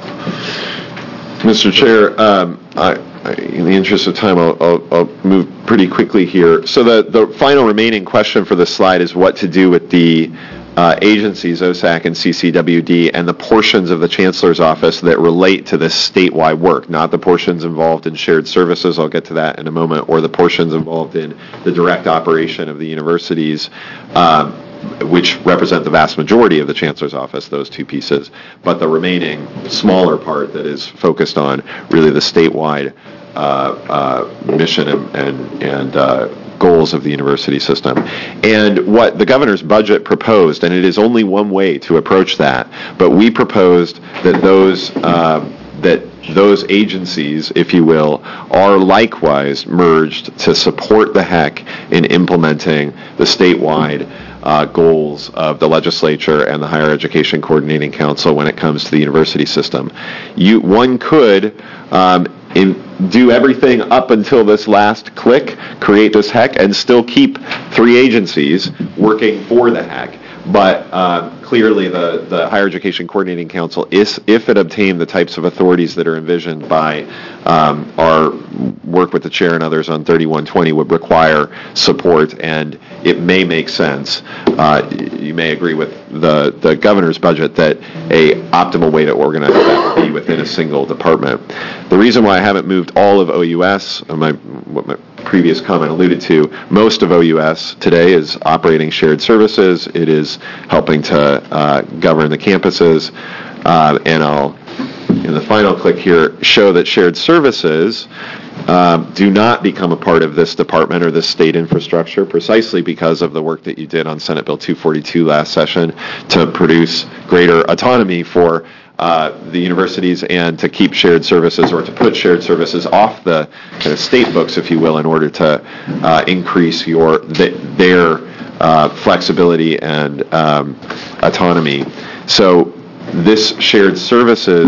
Mister Chair, um, I, I, in the interest of time, I'll, I'll, I'll move pretty quickly here. So the, the final remaining question for this slide is what to do with the Uh, agencies, O S A C and C C W D, and the portions of the Chancellor's Office that relate to this statewide work, not the portions involved in shared services, I'll get to that in a moment, or the portions involved in the direct operation of the universities, um, which represent the vast majority of the Chancellor's Office, those two pieces, but the remaining smaller part that is focused on really the statewide uh, uh, mission and, and, and uh, goals of the university system. And what the governor's budget proposed, and it is only one way to approach that, but we proposed that those uh, that those agencies, if you will, are likewise merged to support the H E C in implementing the statewide uh, goals of the legislature and the Higher Education Coordinating Council when it comes to the university system. You, one could um, in, do everything up until this last click, create this H E C, and still keep three agencies working for the H E C. But uh, clearly the, the Higher Education Coordinating Council, is, if it obtained the types of authorities that are envisioned by um, our work with the chair and others on thirty-one twenty, would require support, and it may make sense. Uh, you may agree with the, the governor's budget that a optimal way to organize that would be within a single department. The reason why I haven't moved all of O U S, my, what my previous comment alluded to, most of O U S today is operating shared services. It is helping to uh, govern the campuses, uh, and I'll, in the final click here, show that shared services uh, do not become a part of this department or this state infrastructure, precisely because of the work that you did on Senate Bill two forty-two last session to produce greater autonomy for Uh, the universities and to keep shared services, or to put shared services off the kind of state books, if you will, in order to uh, increase your th- their uh, flexibility and um, autonomy. So this shared services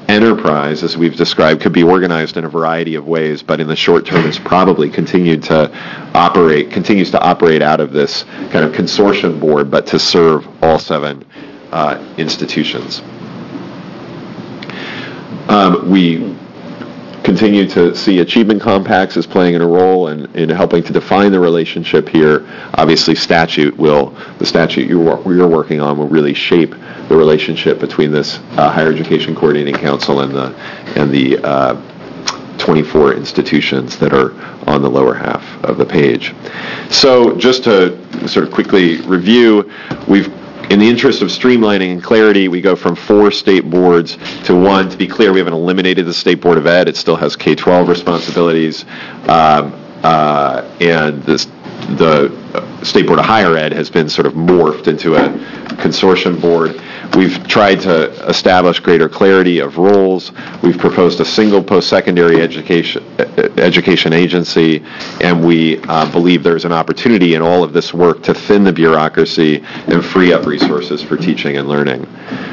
enterprise, as we've described, could be organized in a variety of ways, but in the short term it's probably continued to operate, continues to operate out of this kind of consortium board, but to serve all seven uh, institutions. Um, we continue to see achievement compacts as playing a role in, in helping to define the relationship here. Obviously, statute will, the statute you're, you're working on will really shape the relationship between this uh, Higher Education Coordinating Council and the, and the uh, twenty-four institutions that are on the lower half of the page. So just to sort of quickly review, we've in the interest of streamlining and clarity, we go from four state boards to one. To be clear, we haven't eliminated the State Board of Ed. It still has K twelve responsibilities. Um, uh, and this, the State Board of Higher Ed has been sort of morphed into a consortium board. We've tried to establish greater clarity of roles. We've proposed a single post-secondary education education agency, and we uh, believe there's an opportunity in all of this work to thin the bureaucracy and free up resources for teaching and learning.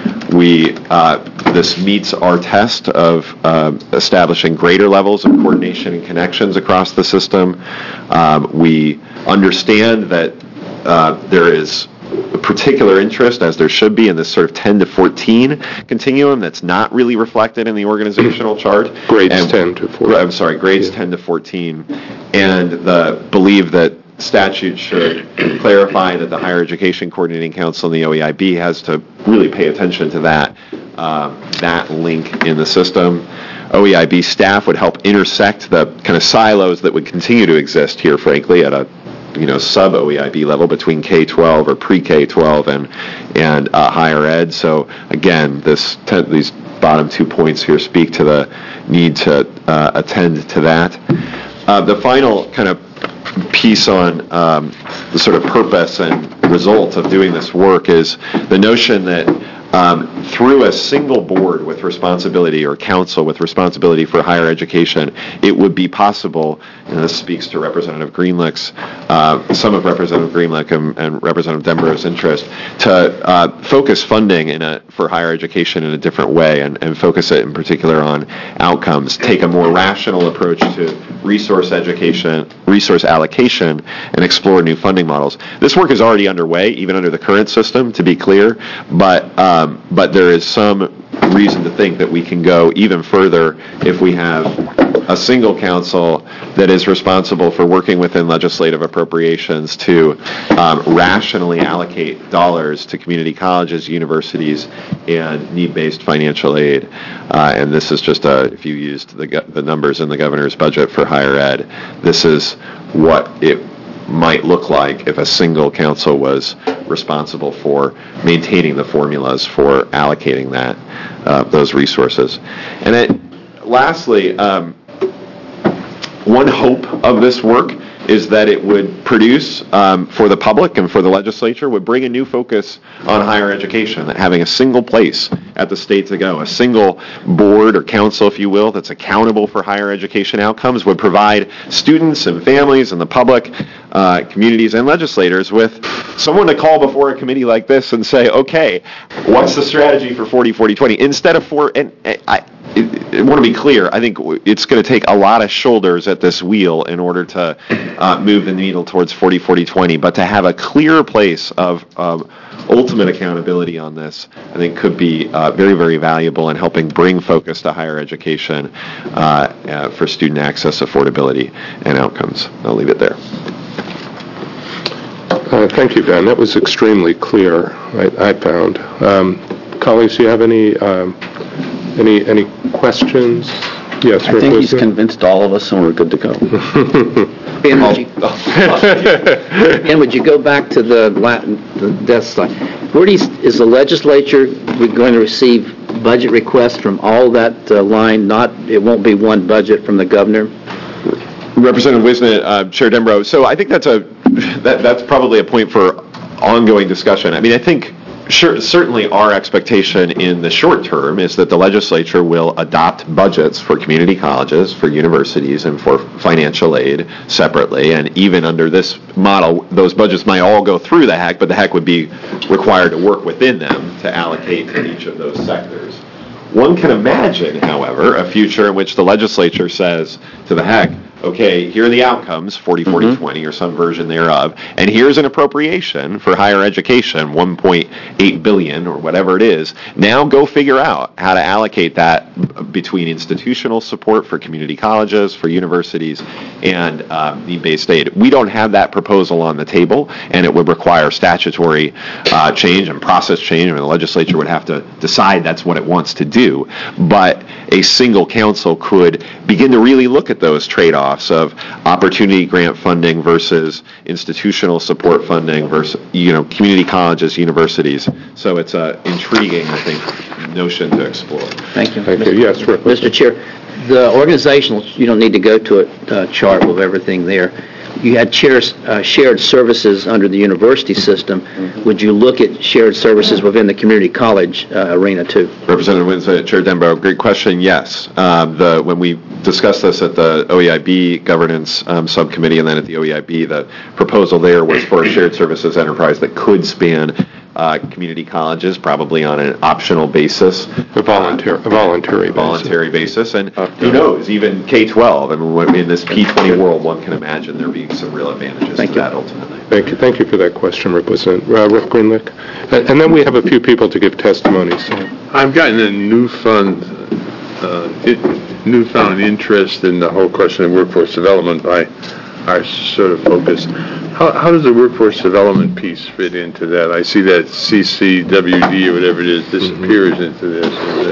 We uh, this meets our test of uh, establishing greater levels of coordination and connections across the system. Um, we understand that uh, there is a particular interest, as there should be, in this sort of ten to fourteen continuum that's not really reflected in the organizational chart. Grades and, ten to fourteen. I'm sorry, grades yeah. ten to fourteen. And the believe that statute should clarify that the Higher Education Coordinating Council and the O E I B has to really pay attention to that, uh, that link in the system. O E I B staff would help intersect the kind of silos that would continue to exist here, frankly, at a you know, sub-O E I B level between K twelve or pre-K twelve and and uh, higher ed. So again, this ten, these bottom two points here speak to the need to uh, attend to that. Uh, the final kind of piece on um, the sort of purpose and result of doing this work is the notion that Um, through a single board with responsibility, or council with responsibility for higher education, it would be possible, and this speaks to Representative Greenlick's, uh, some of Representative Greenlick and, and Representative Denborough's interest, to uh, focus funding in a, for higher education in a different way, and, and focus it in particular on outcomes, take a more rational approach to resource education, resource allocation, and explore new funding models. This work is already underway, even under the current system, to be clear, but um, but there is some reason to think that we can go even further if we have a single council that is responsible for working within legislative appropriations to um, rationally allocate dollars to community colleges, universities, and need-based financial aid. Uh, and this is just a, if you used the, the numbers in the governor's budget for higher ed, this is what it might look like if a single council was responsible for maintaining the formulas for allocating that uh, those resources. And it, lastly, um, one hope of this work is that it would produce, um, for the public and for the legislature, would bring a new focus on higher education, that having a single place at the state to go, a single board or council, if you will, that's accountable for higher education outcomes would provide students and families and the public, uh, communities and legislators with someone to call before a committee like this and say, okay, what's the strategy for forty forty twenty? Instead of for, and I, I want to be clear, I think it's going to take a lot of shoulders at this wheel in order to uh, move the needle towards forty forty twenty, but to have a clear place of um, ultimate accountability on this, I think could be uh, very, very valuable in helping bring focus to higher education uh, uh, for student access, affordability, and outcomes. I'll leave it there. Uh, thank you, Ben. That was extremely clear, I, I found. Um, colleagues, do you have any um, any any questions? Yes, I think he's convinced all of us and we're good to go. Ben, would you, Ben, would you go back to the Latin, the death slide? Where do you, is the legislature going to receive budget requests from all that uh, line? Not, it won't be one budget from the governor? Representative Wisnet, uh, Chair Denbrough. So I think that's a that, that's probably a point for ongoing discussion. I mean, I think sure, certainly our expectation in the short term is that the legislature will adopt budgets for community colleges, for universities, and for financial aid separately. And even under this model, those budgets might all go through the H E C, but the H E C would be required to work within them to allocate to each of those sectors. One can imagine, however, a future in which the legislature says to the heck, okay, here are the outcomes, forty, forty, twenty, or some version thereof, and here's an appropriation for higher education, one point eight billion dollars or whatever it is. Now go figure out how to allocate that between institutional support for community colleges, for universities, and um, need-based aid. We don't have that proposal on the table, and it would require statutory uh, change and process change, and the legislature would have to decide that's what it wants to do. But a single council could begin to really look at those trade-offs of opportunity grant funding versus institutional support funding versus, you know, community colleges, universities. So it's an intriguing, I think, notion to explore. Thank you. Thank you. Yes, Rick. Mister Chair, the organizational, you don't need to go to a uh, chart with everything there. You had shares, uh, shared services under the university system. Would you look at shared services within the community college uh, arena too? Representative Winslow, Chair Denbrough, great question. Yes, uh, the when we discussed this at the O E I B governance um, subcommittee and then at the O E I B, the proposal there was for a shared services enterprise that could span uh, community colleges, probably on an optional basis, A voluntary, a voluntary basis. voluntary basis, and who knows, even K twelve. I mean, when- in this P twenty world, one can imagine there being some real advantages Thank to you. that ultimately. Thank you. Thank you for that question, Representative uh, Rick Greenlick. And and then we have a few people to give testimony, so. I've gotten a newfound, uh, it- newfound interest in the whole question of workforce development by our sort of focus. How, how does the workforce development piece fit into that? I see that C C W D or whatever it is disappears into this. Is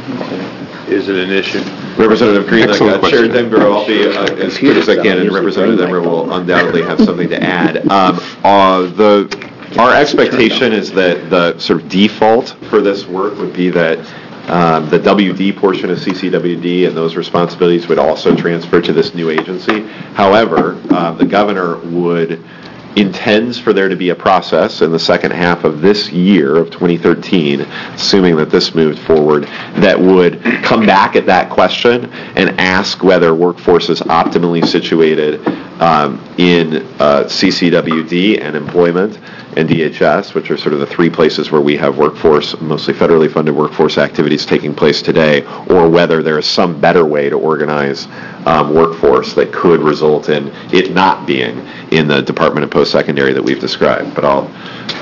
it, is it an issue? Representative Greenlick, Excellent uh, Chair question. Denbrough, I'll be uh, as quick as I can, and Representative Denbrough will undoubtedly have something to add. Um, uh, the our expectation is that the sort of default for this work would be that um, the W D portion of C C W D and those responsibilities would also transfer to this new agency. However, uh, the governor would intends for there to be a process in the second half of this year of twenty thirteen, assuming that this moved forward, that would come back at that question and ask whether workforce is optimally situated um, in uh, C C W D and employment and D H S, which are sort of the three places where we have workforce, mostly federally funded workforce activities taking place today, or whether there is some better way to organize um, workforce that could result in it not being in the Department of Post-Secondary that we've described. But I'll...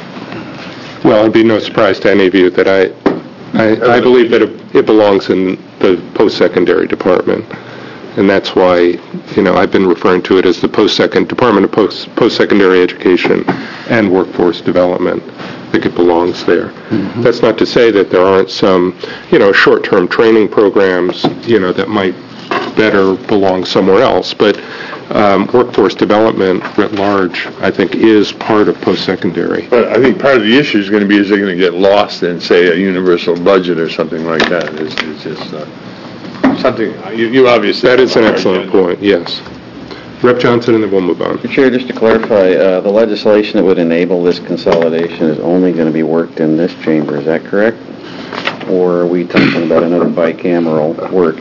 Well, it'd be no surprise to any of you that I, I, I believe that it, it belongs in the post-secondary department. And that's why, you know, I've been referring to it as the post-second, Department of Post, Post-Secondary Education and Workforce Development. I think it belongs there. Mm-hmm. That's not to say that there aren't some, you know, short-term training programs, you know, that might better belong somewhere else. But um, workforce development writ large, I think, is part of post-secondary. But I think part of the issue is going to be, is they're going to get lost in, say, a universal budget or something like that. It's, it's just uh, something, you, you obviously... That is an excellent point, yes. Representative Johnson, and then we'll move on. Mister Chair, just to clarify, uh, the legislation that would enable this consolidation is only going to be worked in this chamber, is that correct? Or are we talking about another bicameral work?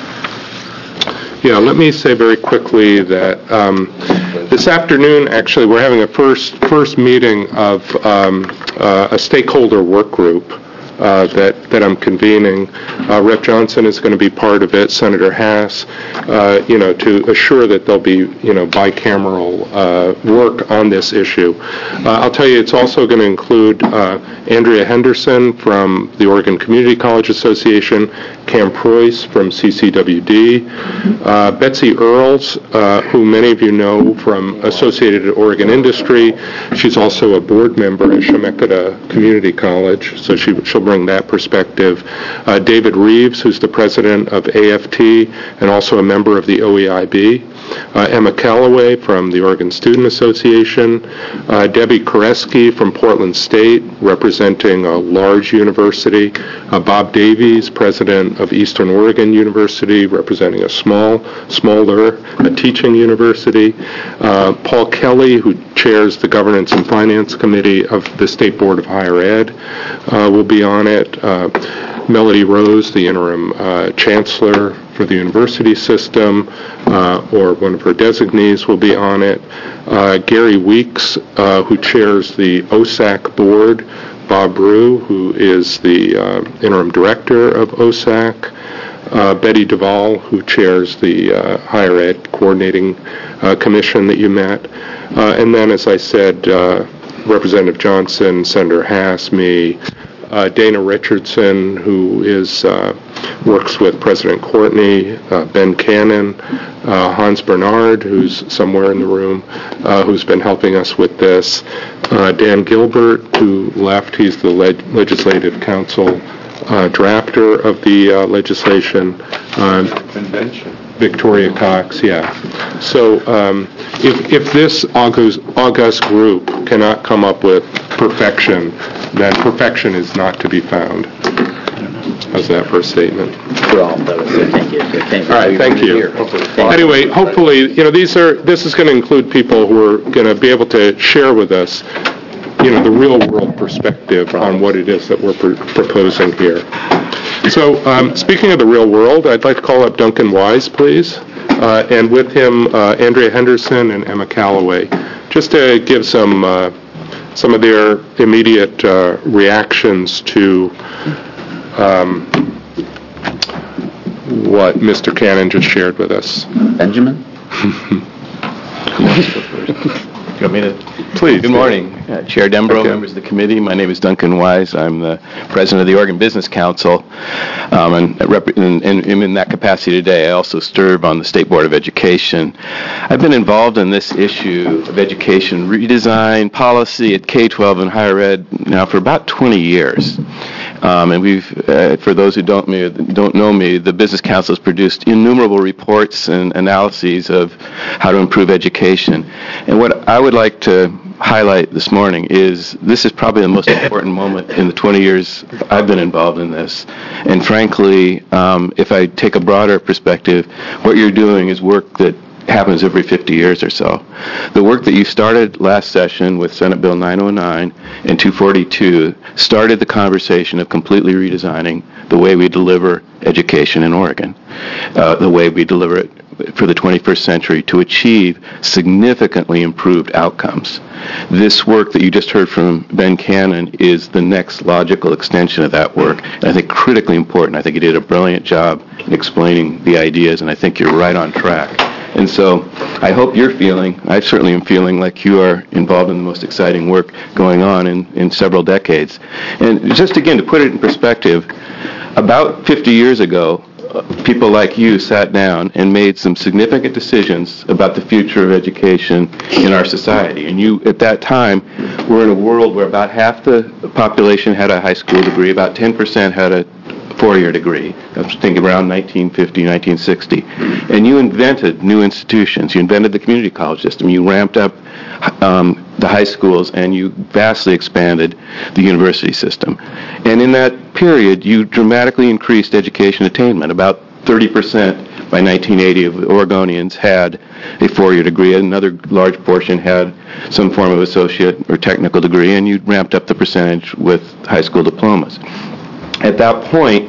Yeah, let me say very quickly that um, this afternoon, actually, we're having a first first meeting of um, uh, a stakeholder work group uh, that, that I'm convening. Uh, Representative Johnson is going to be part of it, Senator Haas, uh, you know, to assure that there'll be, you know, bicameral uh, work on this issue. Uh, I'll tell you, it's also going to include uh, Andrea Henderson from the Oregon Community College Association, Cam Preuss from C C W D, uh, Betsy Earls, uh, who many of you know from Associated Oregon Industry. She's also a board member at Chemeketa Community College, so she, she'll bring that perspective. Uh, David Reeves, who's the president of A F T and also a member of the O E I B. Uh, Emma Calloway from the Oregon Student Association, uh, Debbie Koreski from Portland State, representing a large university, uh, Bob Davies, president of Eastern Oregon University, representing a small, smaller a teaching university, uh, Paul Kelly, who chairs the Governance and Finance Committee of the State Board of Higher Ed, uh, will be on it, uh, Melody Rose, the interim uh, chancellor for the university system, uh, or one of her designees will be on it. Uh, Gary Weeks, uh, who chairs the O S A C board, Bob Brew, who is the uh, interim director of O S A C, uh, Betty Duvall, who chairs the uh, Higher Ed Coordinating uh, Commission that you met, uh, and then, as I said, uh, Representative Johnson, Senator Haas, me, uh, Dana Richardson, who is uh, works with President Courtney, uh, Ben Cannon, uh, Hans Bernard, who's somewhere in the room, uh, who's been helping us with this, uh, Dan Gilbert, who left. He's the leg- Legislative Council uh, drafter of the uh, legislation. Uh, Convention. Victoria Cox, yeah. So um, if, if this august, august group cannot come up with perfection, then perfection is not to be found. How's that for a statement? Well, that was it. Thank you. Thank you. All right, thank you. Anyway, hopefully, you know, these are, this is going to include people who are going to be able to share with us, you know, the real world perspective on what it is that we're pr- proposing here. So, um, speaking of the real world, I'd like to call up Duncan Wise, please, uh, and with him, uh, Andrea Henderson and Emma Calloway, just to give some uh, some of their immediate uh, reactions to um, what Mister Cannon just shared with us. Benjamin? You want me to? Please. Good morning, uh, Chair Dembro, Okay. members of the committee. My name is Duncan Wise. I'm the president of the Oregon Business Council, um, and, rep- and, and am in that capacity today. I also serve on the State Board of Education. I've been involved in this issue of education redesign policy at K twelve and higher ed now for about twenty years. Um, and we've, uh, for those who don't, me, don't know me, the Business Council has produced innumerable reports and analyses of how to improve education. And what I would like to highlight this morning is this is probably the most important moment in the twenty years I've been involved in this. And frankly, um, if I take a broader perspective, what you're doing is work that happens every fifty years or so. The work that you started last session with Senate Bill nine oh nine and two forty-two started the conversation of completely redesigning the way we deliver education in Oregon, uh, the way we deliver it for the twenty-first century to achieve significantly improved outcomes. This work that you just heard from Ben Cannon is the next logical extension of that work, and I think critically important. I think you did a brilliant job in explaining the ideas, and I think you're right on track. And so I hope you're feeling, I certainly am feeling like you are involved in the most exciting work going on in, in several decades. And just again, to put it in perspective, about fifty years ago, people like you sat down and made some significant decisions about the future of education in our society. And you, at that time, were in a world where about half the population had a high school degree, about ten percent had a four-year degree. I was thinking around nineteen fifty, nineteen sixty. And you invented new institutions. You invented the community college system. You ramped up um, the high schools, and you vastly expanded the university system. And in that period, you dramatically increased education attainment. About thirty percent by nineteen eighty of Oregonians had a four-year degree. Another large portion had some form of associate or technical degree, and you ramped up the percentage with high school diplomas. At that point,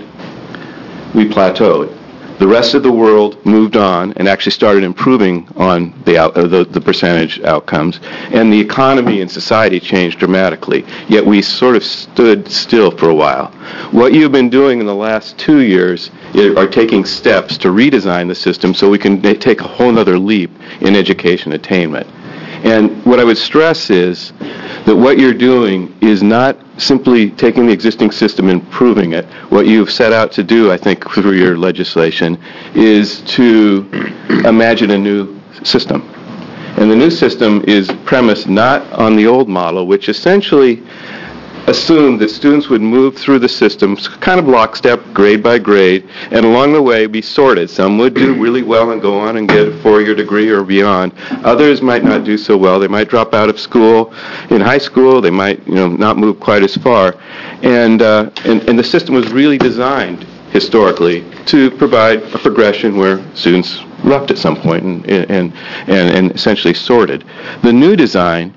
we plateaued. The rest of the world moved on and actually started improving on the, out, uh, the, the percentage outcomes, and the economy and society changed dramatically. Yet we sort of stood still for a while. What you've been doing in the last two years are taking steps to redesign the system so we can take a whole other leap in education attainment. And what I would stress is that what you're doing is not simply taking the existing system and improving it. What you've set out to do, I think, through your legislation, is to imagine a new system. And the new system is premised not on the old model, which essentially assumed that students would move through the system kind of lockstep, grade by grade, and along the way be sorted. Some would do really well and go on and get a four-year degree or beyond. Others might not do so well. They might drop out of school in high school. They might, you know, not move quite as far. And, uh, and, and the system was really designed historically to provide a progression where students left at some point and, and, and, and essentially sorted. The new design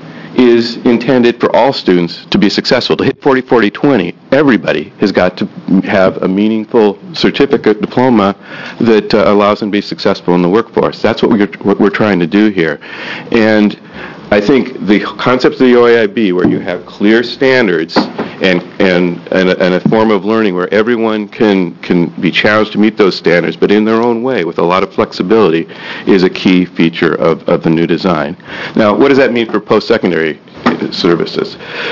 is intended for all students to be successful. To hit forty forty twenty, everybody has got to have a meaningful certificate, diploma that uh, allows them to be successful in the workforce. That's what we're, what we're trying to do here. And I think the concept of the O A I B, where you have clear standards and and and a, and a form of learning where everyone can can be challenged to meet those standards, but in their own way with a lot of flexibility, is a key feature of, of the new design. Now, what does that mean for post-secondary services?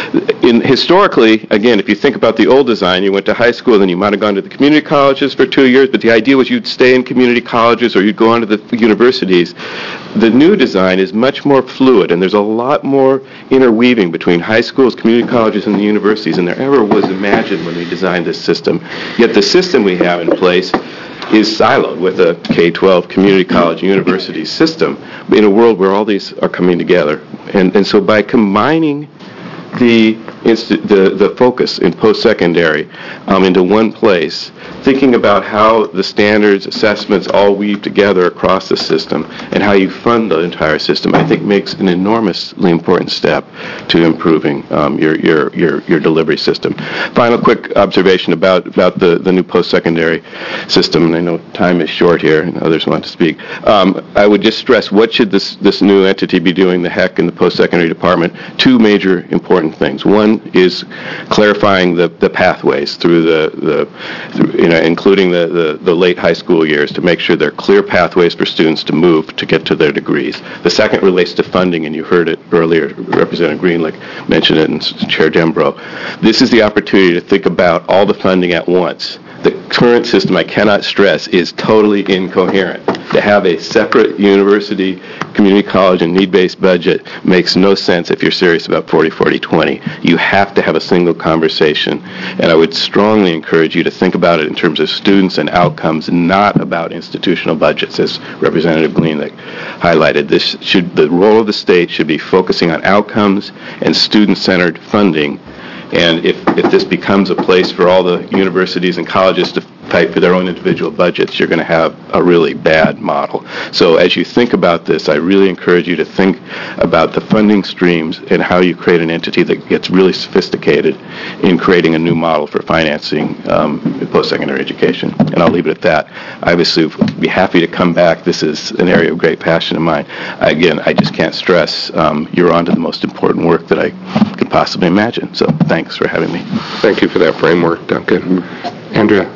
In historically, again, if you think about the old design, you went to high school, then you might have gone to the community colleges for two years, but the idea was you'd stay in community colleges or you'd go on to the universities. The new design is much more fluid, and there's a lot more interweaving between high schools, community colleges, and the universities than there ever was imagined when we designed this system. Yet the system we have in place is siloed with a K twelve community college university system in a world where all these are coming together. And, and so by combining the, insti- the, the focus in post-secondary um, into one place, thinking about how the standards, assessments all weave together across the system and how you fund the entire system, I think makes an enormously important step to improving um, your, your, your, your delivery system. Final quick observation about, about the, the new post-secondary system, and I know time is short here and others want to speak. Um, I would just stress, what should this, this new entity be doing, the H E C and the post-secondary department? Two major important things. One is clarifying the, the pathways through the, the through, you know, including the, the, the late high school years, to make sure there are clear pathways for students to move to get to their degrees. The second relates to funding, and you heard it earlier, Representative Greenlick mentioned it, and Chair Dembro. This is the opportunity to think about all the funding at once. The current system, I cannot stress, is totally incoherent. To have a separate university, community college, and need-based budget makes no sense if you're serious about forty forty twenty. You have to have a single conversation, and I would strongly encourage you to think about it in terms of students and outcomes, not about institutional budgets, as Representative Greenlick highlighted. This should, the role of the state should be focusing on outcomes and student-centered funding. And if, if this becomes a place for all the universities and colleges to fight for their own individual budgets, you're going to have a really bad model. So as you think about this, I really encourage you to think about the funding streams and how you create an entity that gets really sophisticated in creating a new model for financing um, post-secondary education. And I'll leave it at that. I obviously would be happy to come back. This is an area of great passion of mine. Again, I just can't stress um, you're on to the most important work that I could possibly imagine. So thanks for having me. Thank you for that framework, Duncan. Andrea.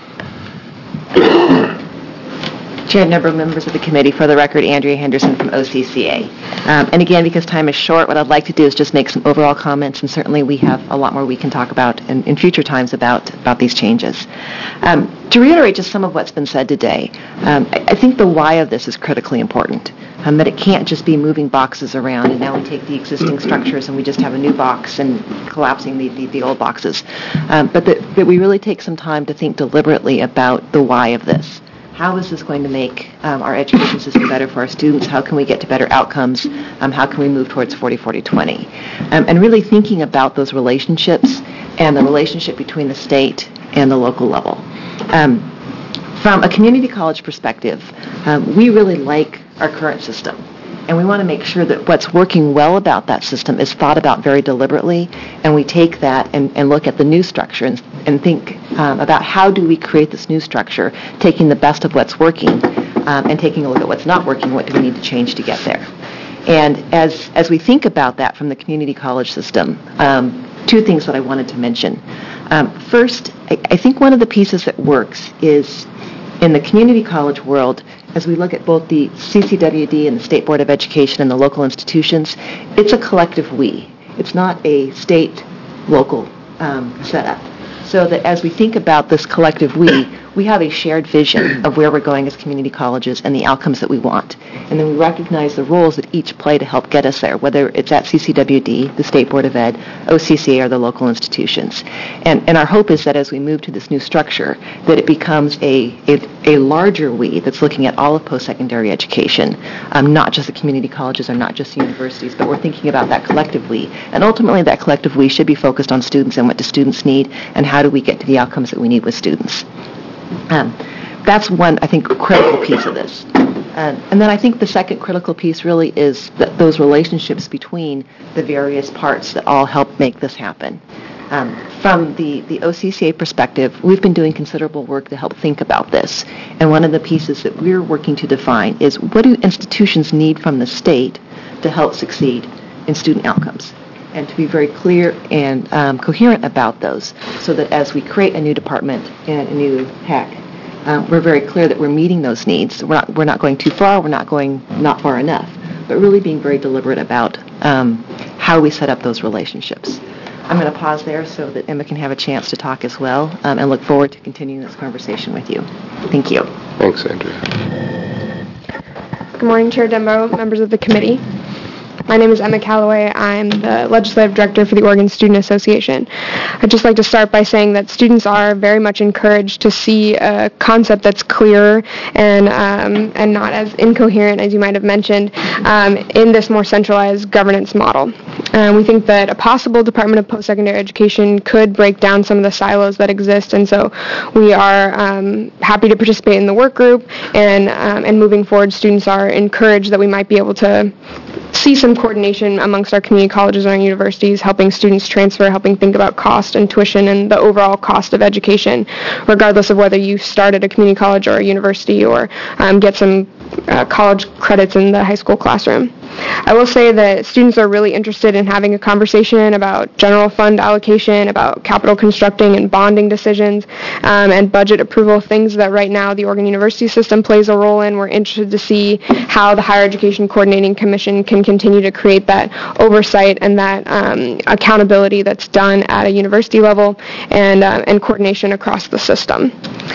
Chair and number of members of the committee, for the record, Andrea Henderson from O C C A. Um, and again, because time is short, what I'd like to do is just make some overall comments, and certainly we have a lot more we can talk about in, in future times about, about these changes. Um, to reiterate just some of what's been said today, um, I, I think the why of this is critically important. Um, that it can't just be moving boxes around, and now we take the existing structures and we just have a new box and collapsing the, the, the old boxes. Um, but that, that we really take some time to think deliberately about the why of this. How is this going to make um, our education system better for our students? How can we get to better outcomes? Um, how can we move towards forty forty twenty? Um, and really thinking about those relationships and the relationship between the state and the local level. Um, from a community college perspective, um, we really like our current system. And we want to make sure that what's working well about that system is thought about very deliberately, and we take that and, and look at the new structure and, and think um, about how do we create this new structure, taking the best of what's working um, and taking a look at what's not working, what do we need to change to get there. And as, as we think about that from the community college system, um, two things that I wanted to mention. Um, first, I, I think one of the pieces that works is in the community college world, as we look at both the C C W D and the State Board of Education and the local institutions, it's a collective we. It's not a state-local um, setup. So that as we think about this collective we, we have a shared vision of where we're going as community colleges and the outcomes that we want. And then we recognize the roles that each play to help get us there, whether it's at C C W D, the State Board of Ed, O C C A, or the local institutions. And, and our hope is that as we move to this new structure, that it becomes a, a, a larger we that's looking at all of post-secondary education, um, not just the community colleges or not just the universities, but we're thinking about that collective we. And ultimately, that collective we should be focused on students and what do students need and how do we get to the outcomes that we need with students. Um, that's one, I think, critical piece of this. Uh, and then I think the second critical piece really is that those relationships between the various parts that all help make this happen. Um, from the, the O C C A perspective, we've been doing considerable work to help think about this. And one of the pieces that we're working to define is what do institutions need from the state to help succeed in student outcomes, and to be very clear and um, coherent about those, so that as we create a new department and a new H E C, um, we're very clear that we're meeting those needs. We're not, we're not going too far, we're not going not far enough, but really being very deliberate about um, how we set up those relationships. I'm going to pause there so that Emma can have a chance to talk as well, um, and look forward to continuing this conversation with you. Thank you. Thanks, Andrea. Good morning, Chair Denbo, members of the committee. My name is Emma Calloway. I'm the Legislative Director for the Oregon Student Association. I'd just like to start by saying that students are very much encouraged to see a concept that's clearer and um, and not as incoherent as you might have mentioned um, in this more centralized governance model. Um, we think that a possible Department of Post-Secondary Education could break down some of the silos that exist, and so we are um, happy to participate in the work group, and um, and moving forward, students are encouraged that we might be able to see some coordination amongst our community colleges and our universities, helping students transfer, helping think about cost and tuition and the overall cost of education, regardless of whether you start at a community college or a university or um, get some uh, college credits in the high school classroom. I will say that students are really interested in having a conversation about general fund allocation, about capital constructing and bonding decisions, um, and budget approval, things that right now the Oregon University system plays a role in. We're interested to see how the Higher Education Coordinating Commission can continue to create that oversight and that um, accountability that's done at a university level, and, uh, and coordination across the system.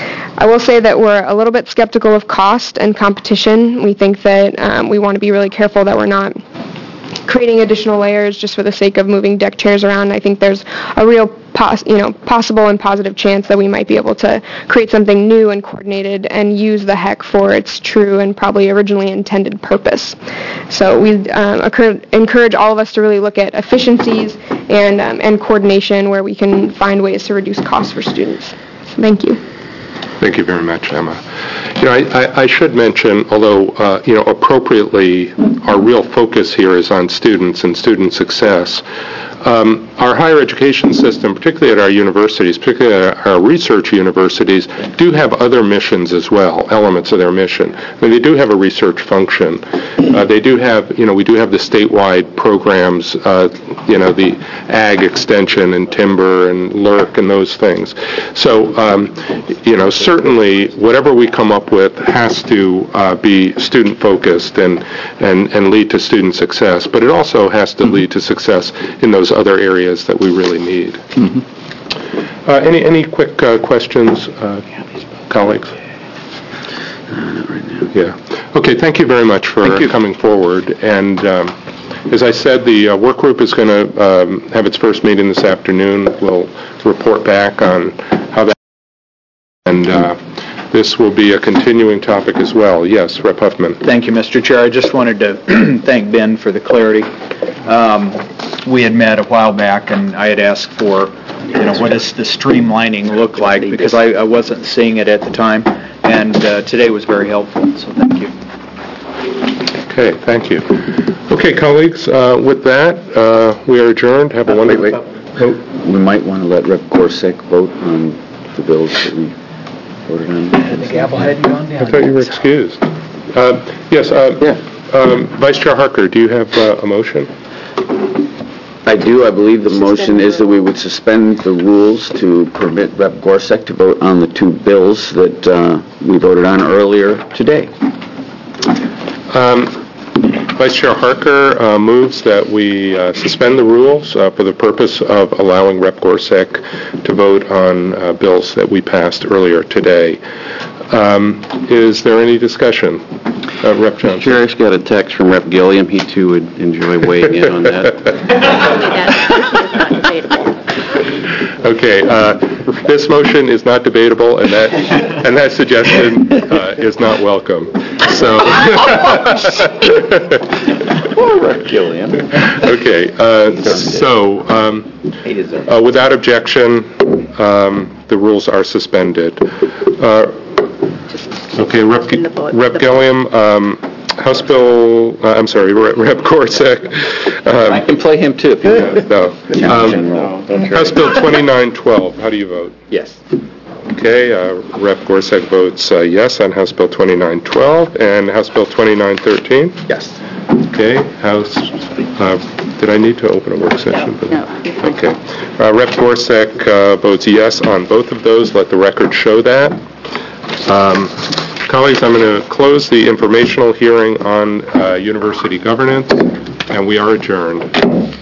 I will say that we're a little bit skeptical of cost and competition. We think that um, we want to be really careful that we're not creating additional layers just for the sake of moving deck chairs around. I think there's a real pos- you know, possible and positive chance that we might be able to create something new and coordinated and use the H E C for its true and probably originally intended purpose. So we um, occur- encourage all of us to really look at efficiencies and, um, and coordination where we can find ways to reduce costs for students. Thank you. Thank you very much, Emma. You know, I, I, I should mention, although, uh, you know, appropriately, our real focus here is on students and student success. Um, our higher education system, particularly at our universities, particularly at our research universities, do have other missions as well, elements of their mission. I mean, they do have a research function. Uh, they do have, you know, we do have the statewide programs, uh, you know, the ag extension and timber and L I R C and those things. So, um, you know, certainly whatever we come up with has to uh, be student-focused and, and, and lead to student success, but it also has to lead to success in those other areas that we really need. Mm-hmm. uh, any any quick uh, questions, uh, colleagues? Yeah. Okay. Thank you very much for coming forward. And um, as I said, the uh, work group is going to um, have its first meeting this afternoon. We'll report back on how that. And uh, this will be a continuing topic as well. Yes, Representative Huffman. Thank you, Mister Chair. I just wanted to thank Ben for the clarity. Um, we had met a while back, and I had asked for, you know, what does the streamlining look like, because I, I wasn't seeing it at the time, and uh, today was very helpful, so thank you. Okay, thank you. Okay, colleagues, uh, with that, uh, we are adjourned. Have a wonderful... Wait, wait. We might want to let Representative Gorsuch vote on the bills that we voted on. The gavel hadn't gone down. I thought you were excused. Uh, yes, uh, yeah. um, Vice Chair Harker, do you have uh, a motion? I do. I believe the motion is that we would suspend the rules to permit Representative Gorsuch to vote on the two bills that uh, we voted on earlier today. Um, Vice Chair Harker uh, moves that we uh, suspend the rules uh, for the purpose of allowing Representative Gorsuch to vote on uh, bills that we passed earlier today. Um, is there any discussion? Uh, Representative Johnson. Chair, I just got a text from Representative Gilliam. He too would enjoy weighing in on that. Okay, uh, this motion is not debatable, and that and that suggestion uh, is not welcome. So, poor Representative Gilliam. Okay, uh, so um, uh, without objection, um, the rules are suspended. Uh, Okay, Rep. Rep. Gilliam, um, House Bill, uh, I'm sorry, Rep. Rep. Gorsuch. Um, I can play him too if you want. No. Um, House Bill twenty-nine twelve, how do you vote? Yes. Okay, uh, Representative Gorsuch votes uh, yes on House Bill twenty-nine twelve, and House Bill twenty-nine thirteen? Yes. Okay, House, uh, did I need to open a work session? for that? No. Okay. Uh, Rep Gorsuch uh, votes yes on both of those. Let the record show that. Um, Colleagues, I'm going to close the informational hearing on uh, university governance, and we are adjourned.